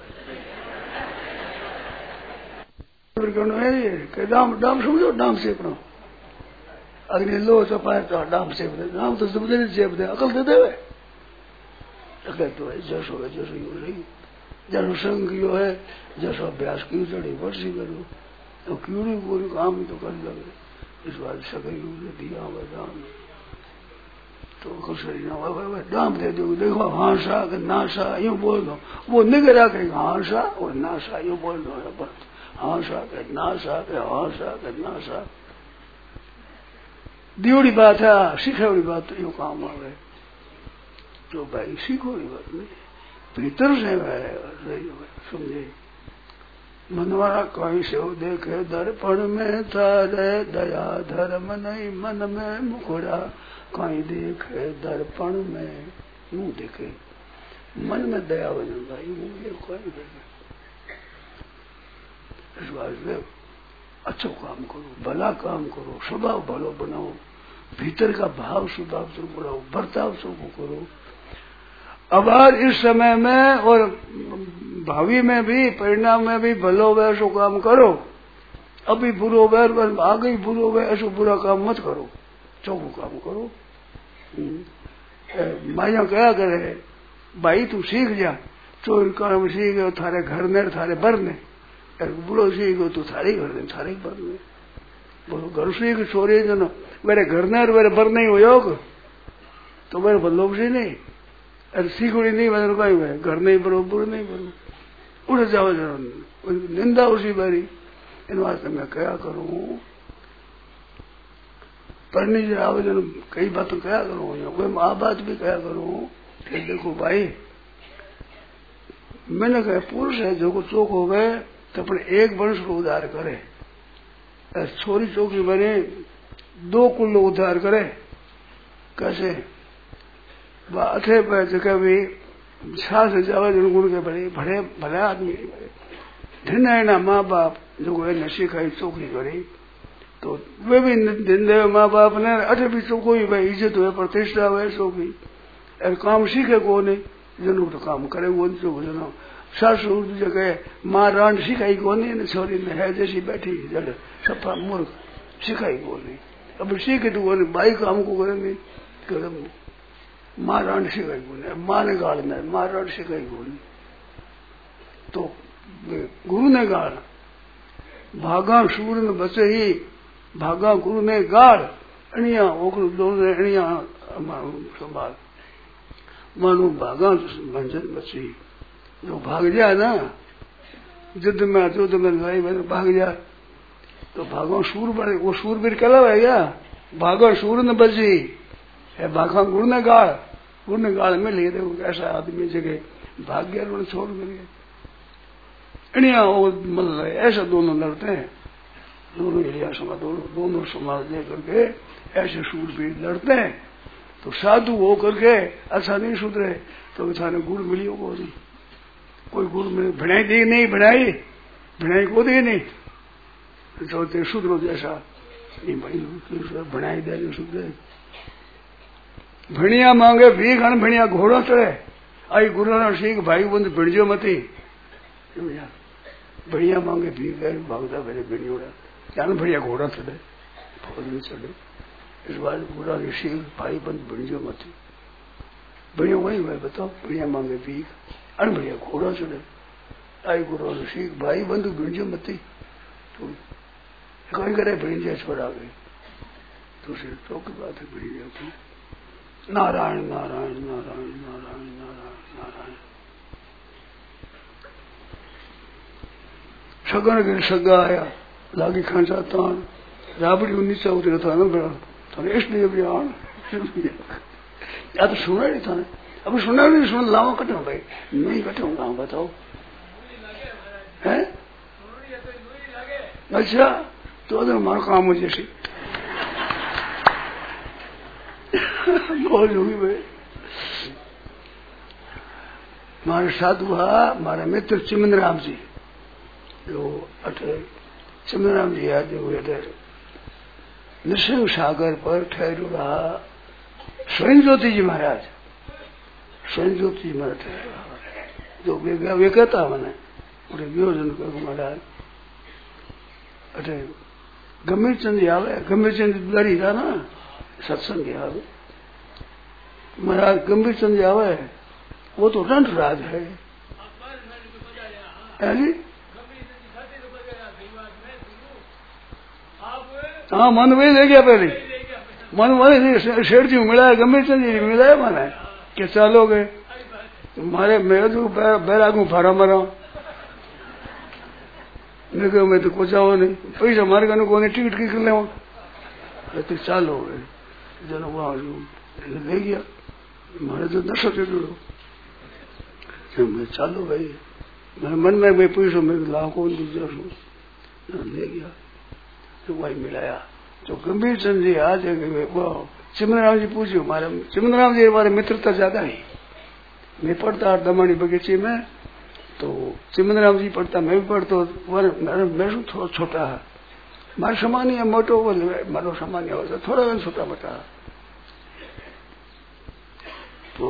है डाम डाम समझो डाम से अपना अग्नि लो चपाए तो डाम सेप दे डाम तो समझे नहीं सेप दे अकल दे देवे अकल तो है जसो है जसो यू नहीं जसो संग यो है जसो अभ्यास क्यों चढ़ी वर्षी करो तो क्यों नहीं कोई काम ही तो कर लगे इस बात सके दिया हुआ डाम तो अकल शरीर ना डाम दे दो देखो हांसा के नासा यूं बोल दो वो निगरा के हांसा और नासा यूं बोल दो हांसा के नासा के हांसा के नासा दियोड़ी बात है सीखे वाली बात तो यू काम आवे तो भाई सीखो वाली बात नहीं भीतर से समझे मनवारा कहीं से देखे दर्पण में थारे दया धर्म नहीं मन में मुखड़ा कहीं देखे दर्पण में मुंह देखे मन में दया हो जाए भाई मुंह कोई देखे इस बात अच्छो काम करो भला काम करो स्वभाव भलो बनाओ भीतर का भाव स्वभाव शुरू बढ़ाओ बर्ताव शुरू करो अब आज इस समय में और भावी में भी परिणाम में भी भलो वे ऐसो काम करो अभी बुरो वे आगे बुरो वे ऐसो बुरा काम मत करो चौको काम करो माया क्या करे भाई तू सीख जा चोरी काम सीख थारे घर ने थारे बर ने बुढ़ो सीख तू थारे घर ने थारे बर ने बोलो घर सीख चोरी जनो मेरे घर ने मेरे बर नहीं हो योग तो मेरे बदलोग से नहीं अरे सीखोड़ी नहीं मेरे कहीं हुए घर नहीं बरो बुढ़ नहीं बरो उड़ जाओ जरा निंदा उसी बारी इन वास्ते मैं क्या करूं पढ़ने जो आवेदन कई बात क्या करूं कोई माँ बात भी क्या करूं कि देखो भाई मैंने कहा पुरुष है जो को चौक हो गए तो अपने एक वंश को उद्धार करे छोरी चौकी बने दो कुल उद्धार करे कैसे अथे पे जगह भी छाछ जावे जन गुण के बड़े भले भले आदमी ढिन है ना माँ बाप जो है सिखाई चौकी करी तो वे भी दिन दे माँ बाप ने अठे भी चौको ही भाई इज्जत हुए प्रतिष्ठा हुए चौकी अरे काम सीखे को नहीं जन तो काम करे वो चौक जनो सासू जगह माँ रांड सिखाई को नहीं छोरी ने है जैसी बैठी जड़ सफा मूर्ख सिखाई को नहीं अब सीखे तो वो बाई काम को करे नहीं कर माँ रांड सिखाई को नहीं माँ ने गाड़ में माँ रांड सिखाई को नहीं तो गुरु ने गाड़ भागा सूर ने बचे ही भागा गुरु ने गाड़ अणिया ओकरो दोने अणिया संभाल मानो भागा भंजन बची जो भाग जाए ना युद्ध में युद्ध में लड़ाई में भाग जाए तो भागो सूर बने वो सूरवीर कहलावे क्या भागो सूर ने बची है भागा गुरु ने गाड़ गुरु ने गाड़ में ले देखो ऐसा आदमी जगह भाग गया उन्होंने छोड़ मिल गया अणिया वो मतलब ऐसा दोनों लड़ते हैं दोनों एरिया समाज दोनों दोनों समाज लेकर के ऐसे सूरवीर लड़ते हैं तो साधु हो करके अच्छा नहीं सुधरे तो थाने गुड़ मिली को नहीं कोई गुड़ मिले भिड़ाई दी नहीं भिड़ाई भिड़ाई को दी नहीं तो सुधरो जैसा नहीं भाई भिड़ाई दे सुधरे भिड़िया मांगे भीख अन भिड़िया घोड़ो चढ़े आई गुरु ना सीख भाई बंद भिड़जो मती बढ़िया मांगे भीख है भागता मेरे भिड़ियोड़ा जान बढ़िया घोड़ा चढ़े फौज में चढ़े इस बार गुरु ने सीख भाई बंद भिड़जो मती बढ़िया वही भाई बताओ बढ़िया मांगे भीख अन बढ़िया घोड़ा चढ़े आई गुरु ने सीख भाई बंद भिड़जो मती तो कहीं करे भिड़िया छोड़ा गई दूसरे तो की बात है भिड़िया की नारायण नारायण नारायण नारायण नारायण नारायण छगन के सगा आया लागी खांचा तान राबड़ी नीचे उतरे था ना बड़ा तो इसलिए भी आन या तो सुना नहीं था अब सुना नहीं सुन लावा कटे भाई नहीं कटे हूँ कहाँ बताओ है अच्छा तो अगर मार काम हो जैसी बोल होगी भाई मारे साथ हुआ मारा मित्र चिमन राम जी जो अठे चिमन राम जी याद हुए थे नृसिंह सागर पर ठहरू रहा स्वयं ज्योति जी महाराज स्वयं ज्योति जी महाराज ठहरा जो वे, वे कहता मैंने उठे वियोजन कर महाराज अठे गंभीर चंद आवे गंभीर चंद डरी था ना सत्संग आवे महाराज गंभीर चंद आवे वो तो रंट राज है जी हाँ मन वही ले गया पहले मन वही शेठ जी मिला गंभीर चंद जी मिलाया मैंने कि चलोगे मारे मैं तो बैरागू फारा मरा मैं मैं तो कुछ आओ नहीं पैसा मारे का को टिकट की कर ले तो चालो जन वहां ले गया मारे तो दस जुड़ो मैं चालो भाई मैं मन में मैं पैसा मैं लाओ कौन दूसरा ले गया तो वही मिलाया तो गंभीर चंद जी आज वो चिमन राम जी पूछो मारे चिमन राम जी हमारे मित्रता ज्यादा ही मैं पढ़ता दमानी बगीचे में तो चिमन राम जी पढ़ता मैं भी पढ़ता मैं थोड़ा छोटा है मारे सामान्य मोटो मारो सामान्य होता थोड़ा छोटा मोटा तो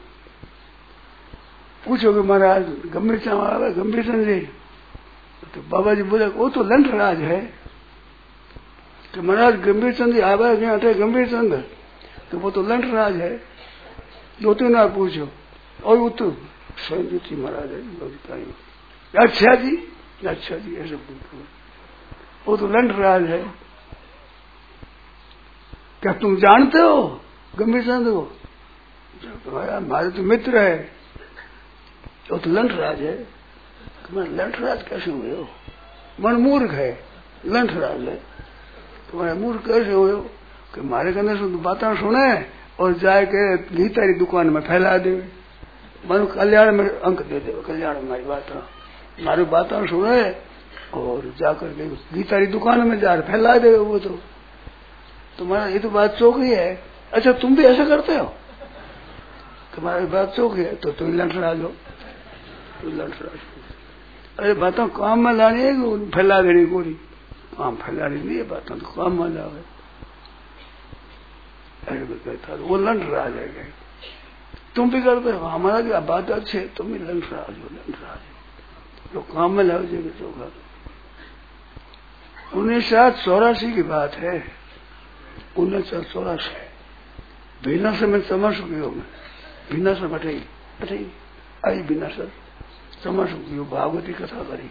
पूछो कि महाराज गंभीर चंद आवे गंभीर चंद जी तो बाबा जी बोले वो तो लंठ राज है कि महाराज गंभीर चंद आवे अठे गंभीर चंद तो वो तो लंठ राज है दो तीन बार पूछो और वो तो स्वयं जी महाराज है अच्छा जी अच्छा जी ऐसे पूछो वो तो लंठ राज है क्या तुम जानते हो गंभीर चंद को हमारे तो मित्र है वो तो लंठ राज है तुम्हारा लंठ राज कैसे हुए हो मन मूर्ख है लंठ राज है तुम्हारा मूर्ख कैसे हुए हो कि मारे कहने से बातें सुने और जाए के गीता की दुकान में फैला दे मन कल्याण में अंक दे दे कल्याण में हमारी बात हमारी बातें सुने और जाकर के गीता की दुकान में जा फैला दे वो तो तुम्हारा ये तो बात चौकी है अच्छा तुम भी ऐसा करते हो तुम्हारी बात चौकी है तो तुम लंठ राज हो लंठ राज अरे बातों काम में लानी है कि फैला देनी कोई काम फैलानी नहीं है बातों तो काम में लावे कहता वो लंठ राज है तुम भी करते हो हमारा भी बात अच्छी है तुम भी लंठ राज हो लंठ राज हो तो काम में लाओ जी चौका उन्नीस सौ चौरासी की बात है उन्नीस सौ चौरासी बिना से मैं समझ चुकी हूँ मैं बिना से बैठे बैठे आई बिना से समझ चुकी हूँ भागवती कथा करी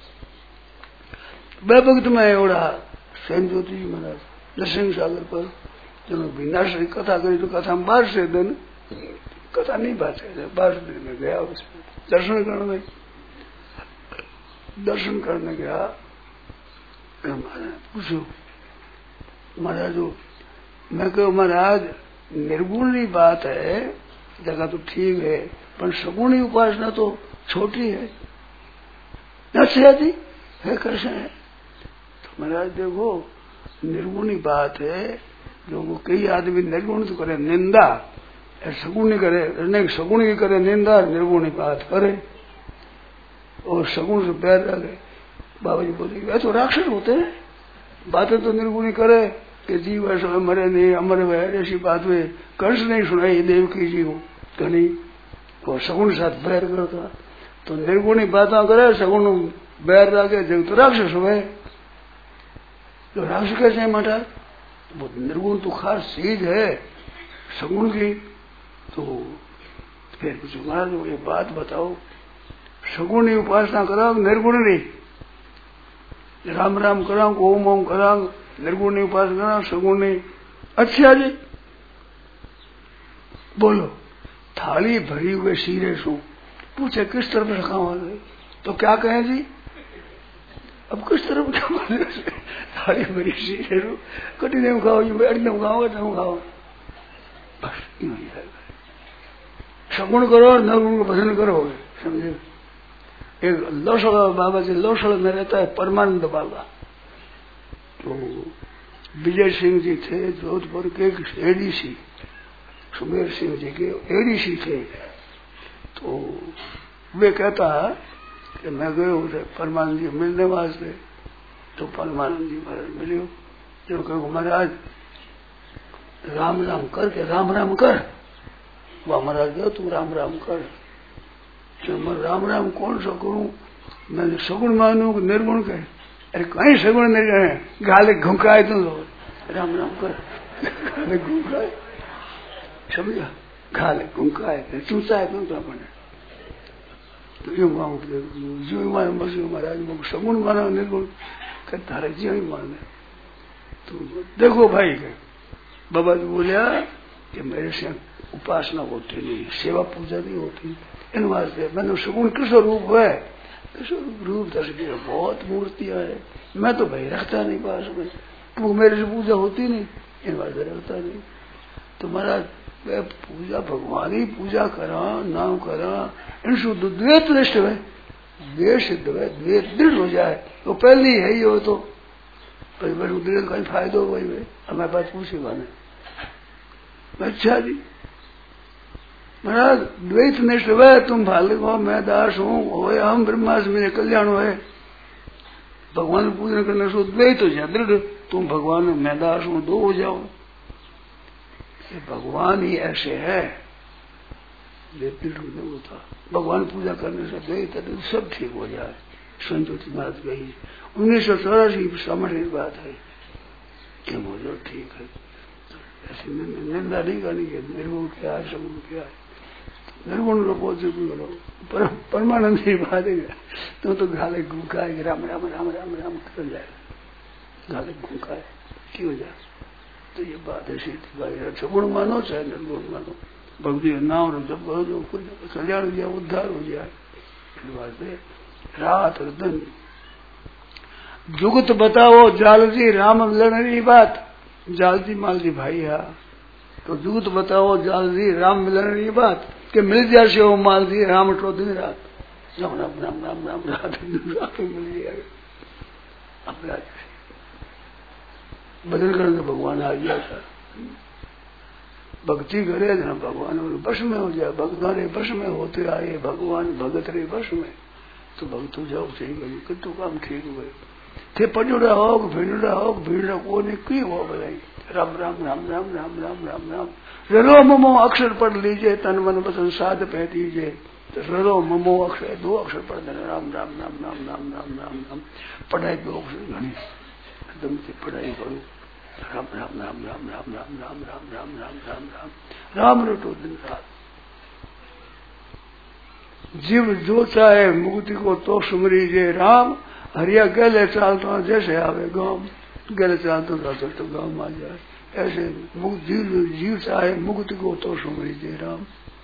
બે ભક્ત में एवढा स्वयं ज्योति जी महाराज नरसिंह सागर पर जब विनाश की कथा करी तो कथा में बाहर से दिन कथा नहीं बात है बाहर दिन में गया उसमें दर्शन करने दर्शन करने गया महाराज पूछो महाराज जो मैं कहो महाराज निर्गुण की बात है जगह तो ठीक है पर सगुणी उपासना तो छोटी है अच्छा जी है कृष्ण है तो महाराज देखो निर्गुणी बात है जो वो कई आदमी निर्गुण तो करे निंदा सगुणी करे नहीं सगुणी करे निंदा निर्गुणी बात करे और सगुण से पैर रखे बाबा जी बोले तो राक्षस होते हैं बातें तो निर्गुणी करे कि जीव ऐसा मरे नहीं अमर वह ऐसी बात हुए कंस नहीं सुनाई देव की जी हो कहीं और सगुण साथ बैर करता तो निर्गुणी बातें करे सगुण बैर रखे जब तो राक्षस हुए तो राक्षस कैसे है माता वो निर्गुण तो खास चीज है सगुण की तो फिर कुछ महाराज ये बात बताओ सगुण की उपासना कराओ निर्गुण नहीं राम राम कराओ ओम ओम कराओ निर्गुण की उपासना कराओ सगुण नहीं अच्छा जी बोलो थाली भरी हुए शीरे सो पूछे किस तरफ रखा हुआ तो क्या कहें जी अब किस तरफ थाली भरी सी कटी नहीं खाओ ये अड़ी नहीं खाओ नहीं खाओ बस यूं ही है। सगुण करो और नवगुण को भजन करो समझे। एक लोसड़ बाबा जी लोसड़ में रहता है परमानंद बाबा। तो विजय सिंह जी थे जोधपुर के एडीसी, सुमेर सिंह जी के एडीसी थे। तो वे कहता है कि मैं गए उसे परमानंद जी मिलने वास्ते। तो परमानंद जी महाराज मिले जो कहो महाराज राम राम कर के राम राम कर। वह महाराज गया तुम राम राम कर। तो मैं राम राम कौन सा करूं, मैंने सगुण मानू निर्गुण के। अरे कहीं सगुण निर्गुण है गाले घुकाए तुम लोग राम राम कर गाले घुकाए समझा गाले घुकाए चूसाए तुम तो अपने तो यूं मांग जो मान मसीह महाराज मुझ सगुण माना निर्गुण कर तारे जी ही माने। तो देखो भाई के बाबा जी बोलिया कि मेरे से उपासना होती नहीं, सेवा पूजा नहीं होती। इन वास्ते मैंने सगुण किस रूप है, किस रूप दस के बहुत मूर्तियां है, मैं तो भाई रखता नहीं पास में, तो मेरे से पूजा होती नहीं, इन वास्ते रखता नहीं। तो महाराज पूजा भगवान ही पूजा करा नाम करा इन शुद्ध द्वैत निष्ठ है, द्वेष सिद्ध है, द्वैत दृढ़ हो जाए तो पहले ही है ही हो। तो दृढ़ का फायदा हो वही हमारे पास पूछे बने। अच्छा जी महाराज द्वैत निष्ठ है, तुम भालिक हो मैं दास हूँ हो हम ब्रह्मास्म मेरे कल्याण हो। भगवान पूजन करने से द्वैत हो जाए दृढ़, तुम भगवान मैं दास हूँ दो हो जाओ। ये भगवान ही ऐसे है नहीं होता। भगवान पूजा करने से द्वैत सब ठीक हो जाए। संतोषी महाराज कही उन्नीस सौ चौरासी समझ की बात है कि मुझे ठीक है। ऐसी निंदा नहीं करनी है, निर्गुण क्या है सगुण क्या है, निर्गुण लोगों से करो परमानंद की बात है। तो तो गाले घूकाए राम राम राम राम राम कर जाएगा, गाले घूकाए क्यों जाए। तो ये बात है सीधी बात, सगुण मानो चाहे निर्गुण मानो, भक्ति नाम जब करो जो कल्याण हो जाए उद्धार हो जाए। रात और दिन जुगत बताओ जालजी राम मिलने बात, जालजी मालजी भाई है तो जुगत बताओ जालजी राम मिलने की बात कि मिल जाए से हो मालजी राम तो दिन रात राम राम राम राम राम रात रात मिल जाएगा। अब बदल कर भगवान आ गया था। भक्ति करे ना भगवान बस में हो जाए, भगवान बस में होते आए भगवान भगत रे बस में तो भक्त हो जाओ सही गई कितु काम ठीक हुए थे पजोड़ा हो भीड़ा हो भीड़ा को ने की हो बनाई राम राम राम राम राम राम राम राम रलो ममो अक्षर पढ़ लीजिए तन मन बसन साध पह दीजिए। तो रलो ममो अक्षर दो अक्षर पढ़ देना राम राम राम राम राम राम राम राम पढ़ाई दो अक्षर घनी एकदम से पढ़ाई करो राम राम राम राम राम राम राम राम राम राम राम राम राम रटो दिन रात। जीव जो चाहे मुक्ति को तो सुमरीजे राम, हरिया गले चालता जैसे आवे गांव, गले चालता जाता तो गांव आ जाए। ऐसे जीव जीव चाहे मुक्ति को तो सुमरीजे राम।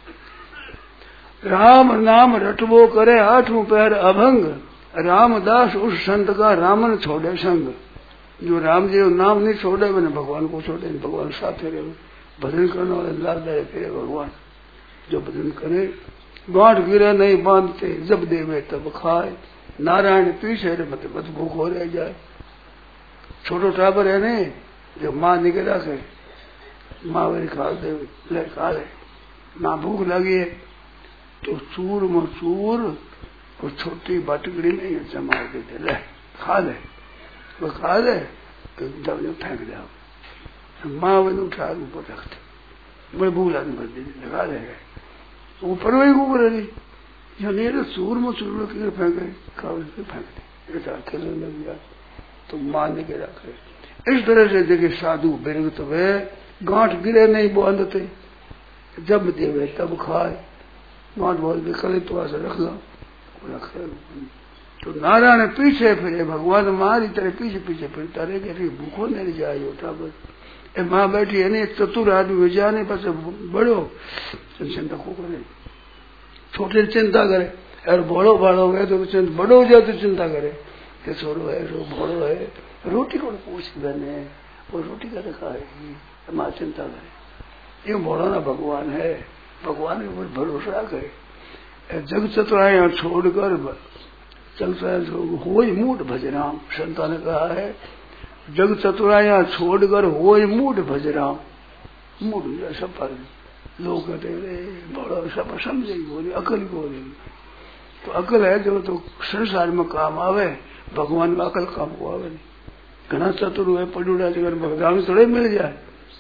राम नाम रटवो करे आठों पैर अभंग, रामदास उस संत का रामन छोड़े संग। जो राम जी नाम नहीं छोड़े मैंने भगवान को छोड़े, भगवान साथ रहे भजन करने वाले लाभदायक है भगवान। जो भजन करे गांठ गिरे नहीं बांधते, जब देवे तब खाए, नारायण पीछे मत मत भूख हो रह जाए। छोटो टाबर है नहीं जो माँ निकल रखे माँ मेरी खा दे ले खा ले, माँ भूख लगी है तो चूर में चूर और छोटी बटगड़ी नहीं जमा देते ले खा ले, वो खा ले तो दब फेंक दे। माँ वन उठा ऊपर रखते बड़े भूख लगने पर दीदी लगा देगा ऊपर वही ऊपर रही नहीं चूर में चूर फेंके फेंक दे ऐसा खेलने लग गया तो मान के रखे। इस तरह से देखे साधु बिरगत वे गांठ गिरे नहीं बांधते, जब देवे तब खाए। गांठ बोल के कल तो ऐसा रख लो रखे तो नारायण पीछे फिरे भगवान मारी तरह पीछे पीछे फिरता रहे कि भूखो नहीं जाए उठा बस ए माँ बैठी है नहीं चतुर आदमी जाने पास बड़ो चिंता को करे, छोटे चिंता करे और बड़ो बड़ो गए तो बड़ो हो जाए तो चिंता करे। कि छोरो है जो भोड़ो है रोटी को पूछ बने वो रोटी का रखा है माँ चिंता करे ये भोड़ो ना भगवान है भगवान के ऊपर भरोसा रखे जग चतुराया छोड़कर जग हो मूड भजराम संता ने कहा है जग चतुराया छोड़कर हो मूड भजराम मूड सब पर लोग कहते बड़ा सब समझे बोली अकल बोली तो अकल है जो तो संसार में काम आवे भगवान का अकल काम को आवे नहीं घना चतुर हुए पड़ूड़ा जगह भगवान थोड़े मिल जाए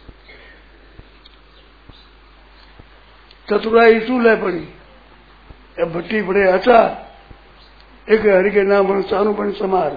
चतुराई चूल्हे पड़ी भट्टी पड़े अचार एक हरि के नाम पर चारों पण समार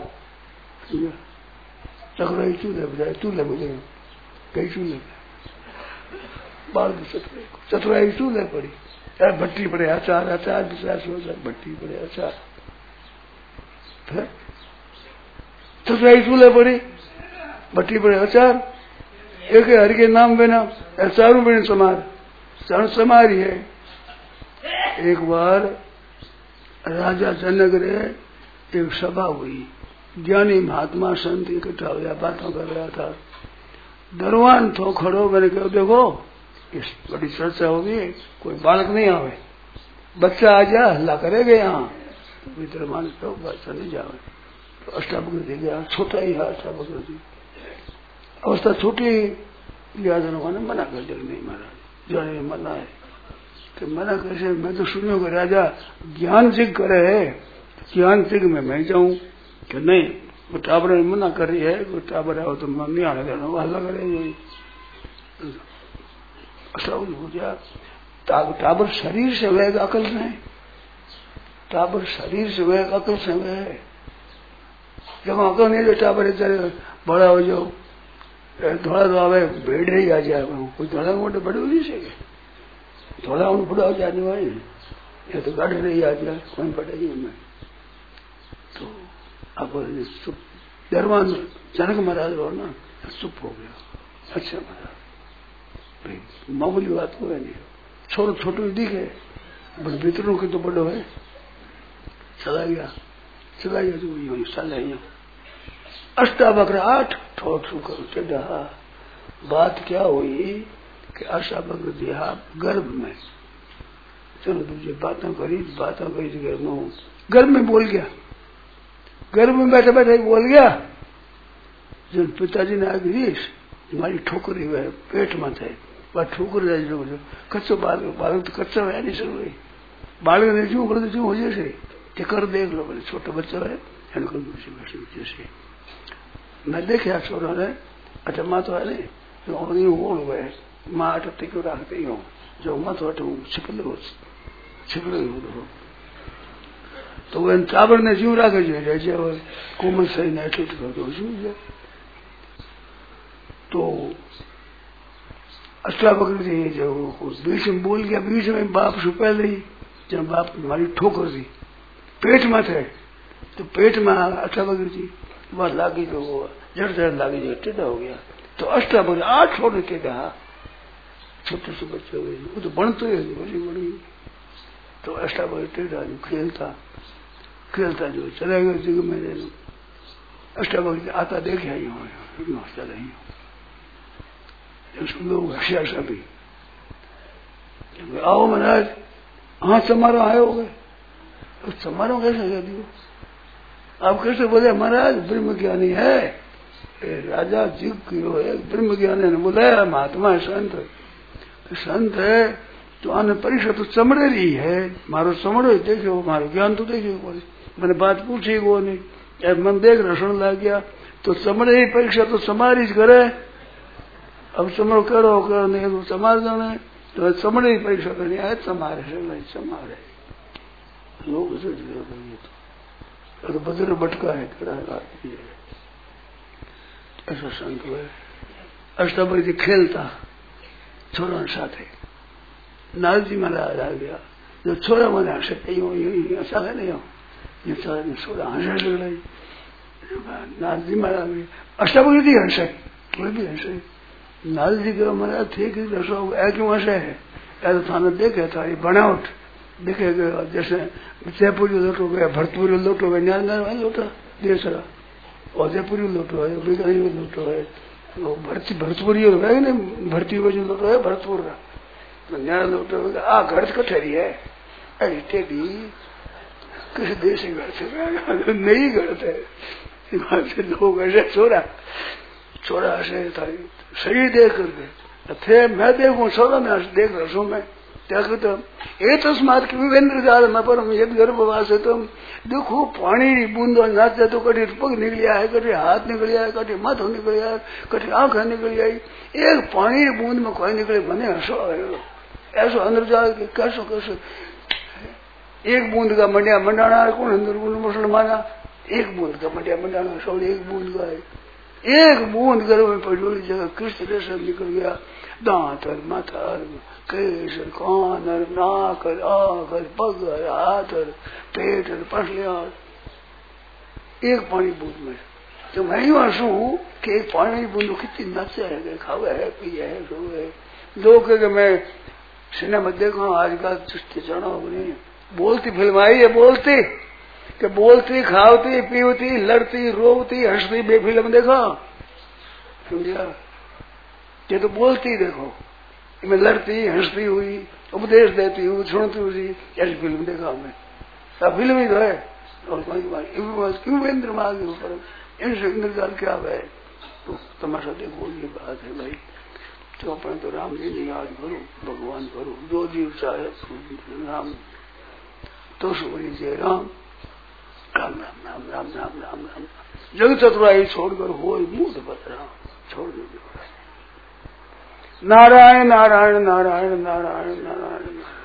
चतुराई चूल्हे बजाए चूल्हे बजाए कई चूल्हे बाल चतुराई चूल्हे पड़ी यार भट्टी पड़े अचार अचार विश्वास भट्टी पड़े अचार फिर चतुराई चूल्हे पड़ी भट्टी पड़े अचार एक हरि के नाम बिना चारों बने समार चारों समारी है। एक बार राजा जनक रे एक सभा हुई ज्ञानी महात्मा संत इकट्ठा हुआ बातों कर रहा था दरवान थो खड़ो मैंने कहा देखो इस बड़ी चर्चा होगी कोई बालक नहीं आवे बच्चा आ जा हल्ला करेगा यहाँ दरवान तो बच्चा नहीं जावे तो अष्टावक्र गया छोटा ही है अष्टावक्र जी अवस्था छोटी लिहाजा ने मना कर दिया नहीं महाराज जाने मना है कि मना कैसे मैं तो सुनियो कि राजा ज्ञान सिद्ध करे है ज्ञान सिद्ध में मैं जाऊं कि नहीं वो टाबर मना कर रही है वो टाबर आओ तो मैं नहीं आने देना वो हल्ला करे हो गया टाबर शरीर से वेग अकल में टाबर शरीर से वेग अकल से है जब अकल नहीं जो टाबर बड़ा हो जाओ थोड़ा तो आवे भेड़ ही आ जाए कोई थोड़ा मोटे बड़े हो नहीं सके थोड़ा उन बुढ़ा हो जाने वाली ये तो गाड़ी नहीं आ जाए कोई पड़ेगी हमें तो अब चुप दरवान जनक महाराज हो ना चुप हो गया अच्छा महाराज मामूली बात को है नहीं छोटो छोटो दिखे बस भीतरों के तो बड़ो है चला गया चला गया तो यूं चला गया अष्टावक्र आठ ठोठ कर चढ़ा बात क्या हुई कि अष्टावक्र दिया गर्भ में चलो तुझे बातें करी बातें करी गर्भ में गर्भ में बोल गया गर्भ में बैठे बैठे बोल गया जब पिताजी ने आगे हमारी ठोकरी हुआ है पेट में थे वह ठोकर जाए कच्चो बालक बालक तो कच्चा है नहीं शुरू बालक ने जो कर जो हो जैसे कर देख लो बोले छोटा बच्चा है जैसे मैं देखा छोरा ने अच्छा माँ तो है नहीं जो बोल गए माँ अटकते क्यों रखते ही हूँ जो मत अट छिपल हो छिपल हो तो वह चावल ने जीव राखे जो कोमल सही ने अटूट कर दो जीव तो अष्टावक्र जी जो बीच में बोल गया बीच में बाप से पहले ही जब बाप हमारी ठोकर दी पेट में थे तो पेट में अष्टावक्र जी बात लागी तो वो जड़ जड़ लागी जो टेढ़ा हो गया तो अष्टावक्र आठ छोड़ के कहा छोटे से बच्चे हुए वो तो बनते ही बड़ी बड़ी तो अष्टावक्र टेढ़ा जो खेलता खेलता जो चला गया जग में अष्टावक्र आता देखे आई हूँ चले ही लोग हसिया सभी आओ महाराज हाँ समारोह आए हो गए समारोह कैसे कह दियो आप कैसे बोले महाराज ब्रह्म ज्ञानी है राजा जीव क्यों है ब्रह्म ज्ञानी ने बोला महात्मा है संत संत है तो आने परीक्षा तो चमड़े रही है मारो चमड़ो देखो मारो ज्ञान तो देखो बोले मैंने बात पूछी वो नहीं मन देख रहा सुन लग गया तो चमड़े ही परीक्षा तो समारी करे अब चमड़ो करो करो नहीं तो समार जाने तो चमड़े ही परीक्षा करनी है चमारे चमारे लोग तो बदर बटका है कड़ा ऐसा संत हुए अष्टावक्र जी खेलता छोरा साथे नारजी महाराज आ गया जो छोरा मैंने हंसे ऐसा है नहीं हो ये छोरा हंसे लग नारजी महाराज अष्टावक्र जी हंसे कोई भी हंसे नारद जी कहो महाराज ठीक है दसो ऐ क्यों हंसे है ऐसा थाने देखे था ये बनावट देखे जैसे जयपुरी लोटो गया भरतपुरी लोटो गया न्याय न्याय लोटा देश उदयपुरी लोटो है, बीकानेर लोटो है, भरती भरतपुरी है नहीं, भर्ती में जो लोटो है भरतपुर का न्याय लोटो है। आ घर कठहरी है अरे टेढ़ी किस देश से घर से नहीं घर है, लोग ऐसे छोड़ा छोड़ा ऐसे शरीर देख करके थे, मैं देखूं छोड़ा मैं देख रहा हूँ मैं क्या कहते ये तस्मात की विवेंद्र जाल मैं पर यद गर्भवास है तुम देखो पानी बूंदो नाचे तो कभी पग निकलिया है, कभी हाथ निकलिया है, कभी माथो निकलिया है, कभी आंख निकली आई, एक पानी बूंद में कोई निकले बने हंसो ऐसो अंदर जा कैसो कैसो एक बूंद का मंडिया मंडाना है कौन अंदर कौन मुसलमाना, एक बूंद का मंडिया मंडाना सब एक बूंद का है, एक बूंद गर्भ में पड़ी जगह कृष्ण रेशम निकल गया, दांत और माथा और केश और कान और नाक और आंख और पग और हाथ और पेट और पसलियां एक पानी बूंद में। तो मैं ही हंसू कि एक पानी बूंद कितनी नचा है, खावे है, पिया है, सोए है। लोग कहे मैं सिनेमा देखा आज का चुस्ती चढ़ा नहीं, बोलती फिल्म आई है, बोलती कि बोलती खावती पीवती लड़ती रोवती हंसती बे फिल्म देखा समझा, ये तो बोलती देखो, मैं लड़ती हंसती हुई उपदेश देती हूँ सुनती हुई ऐसी फिल्म देखा मैं, अब फिल्म ही तो है। और क्यों इंद्र मार्ग के ऊपर इनसे इंद्रजाल क्या है, तो तमाशा देखो ये बात है भाई। तो अपने तो राम जी ने याद करो, भगवान करो, जो जीव चाहे राम तो सुबह जय राम राम राम राम राम राम राम राम जग चतुराई छोड़कर हो मूड बत राम छोड़ दो। नारायण नारायण नारायण नारायण नारायण नारायण।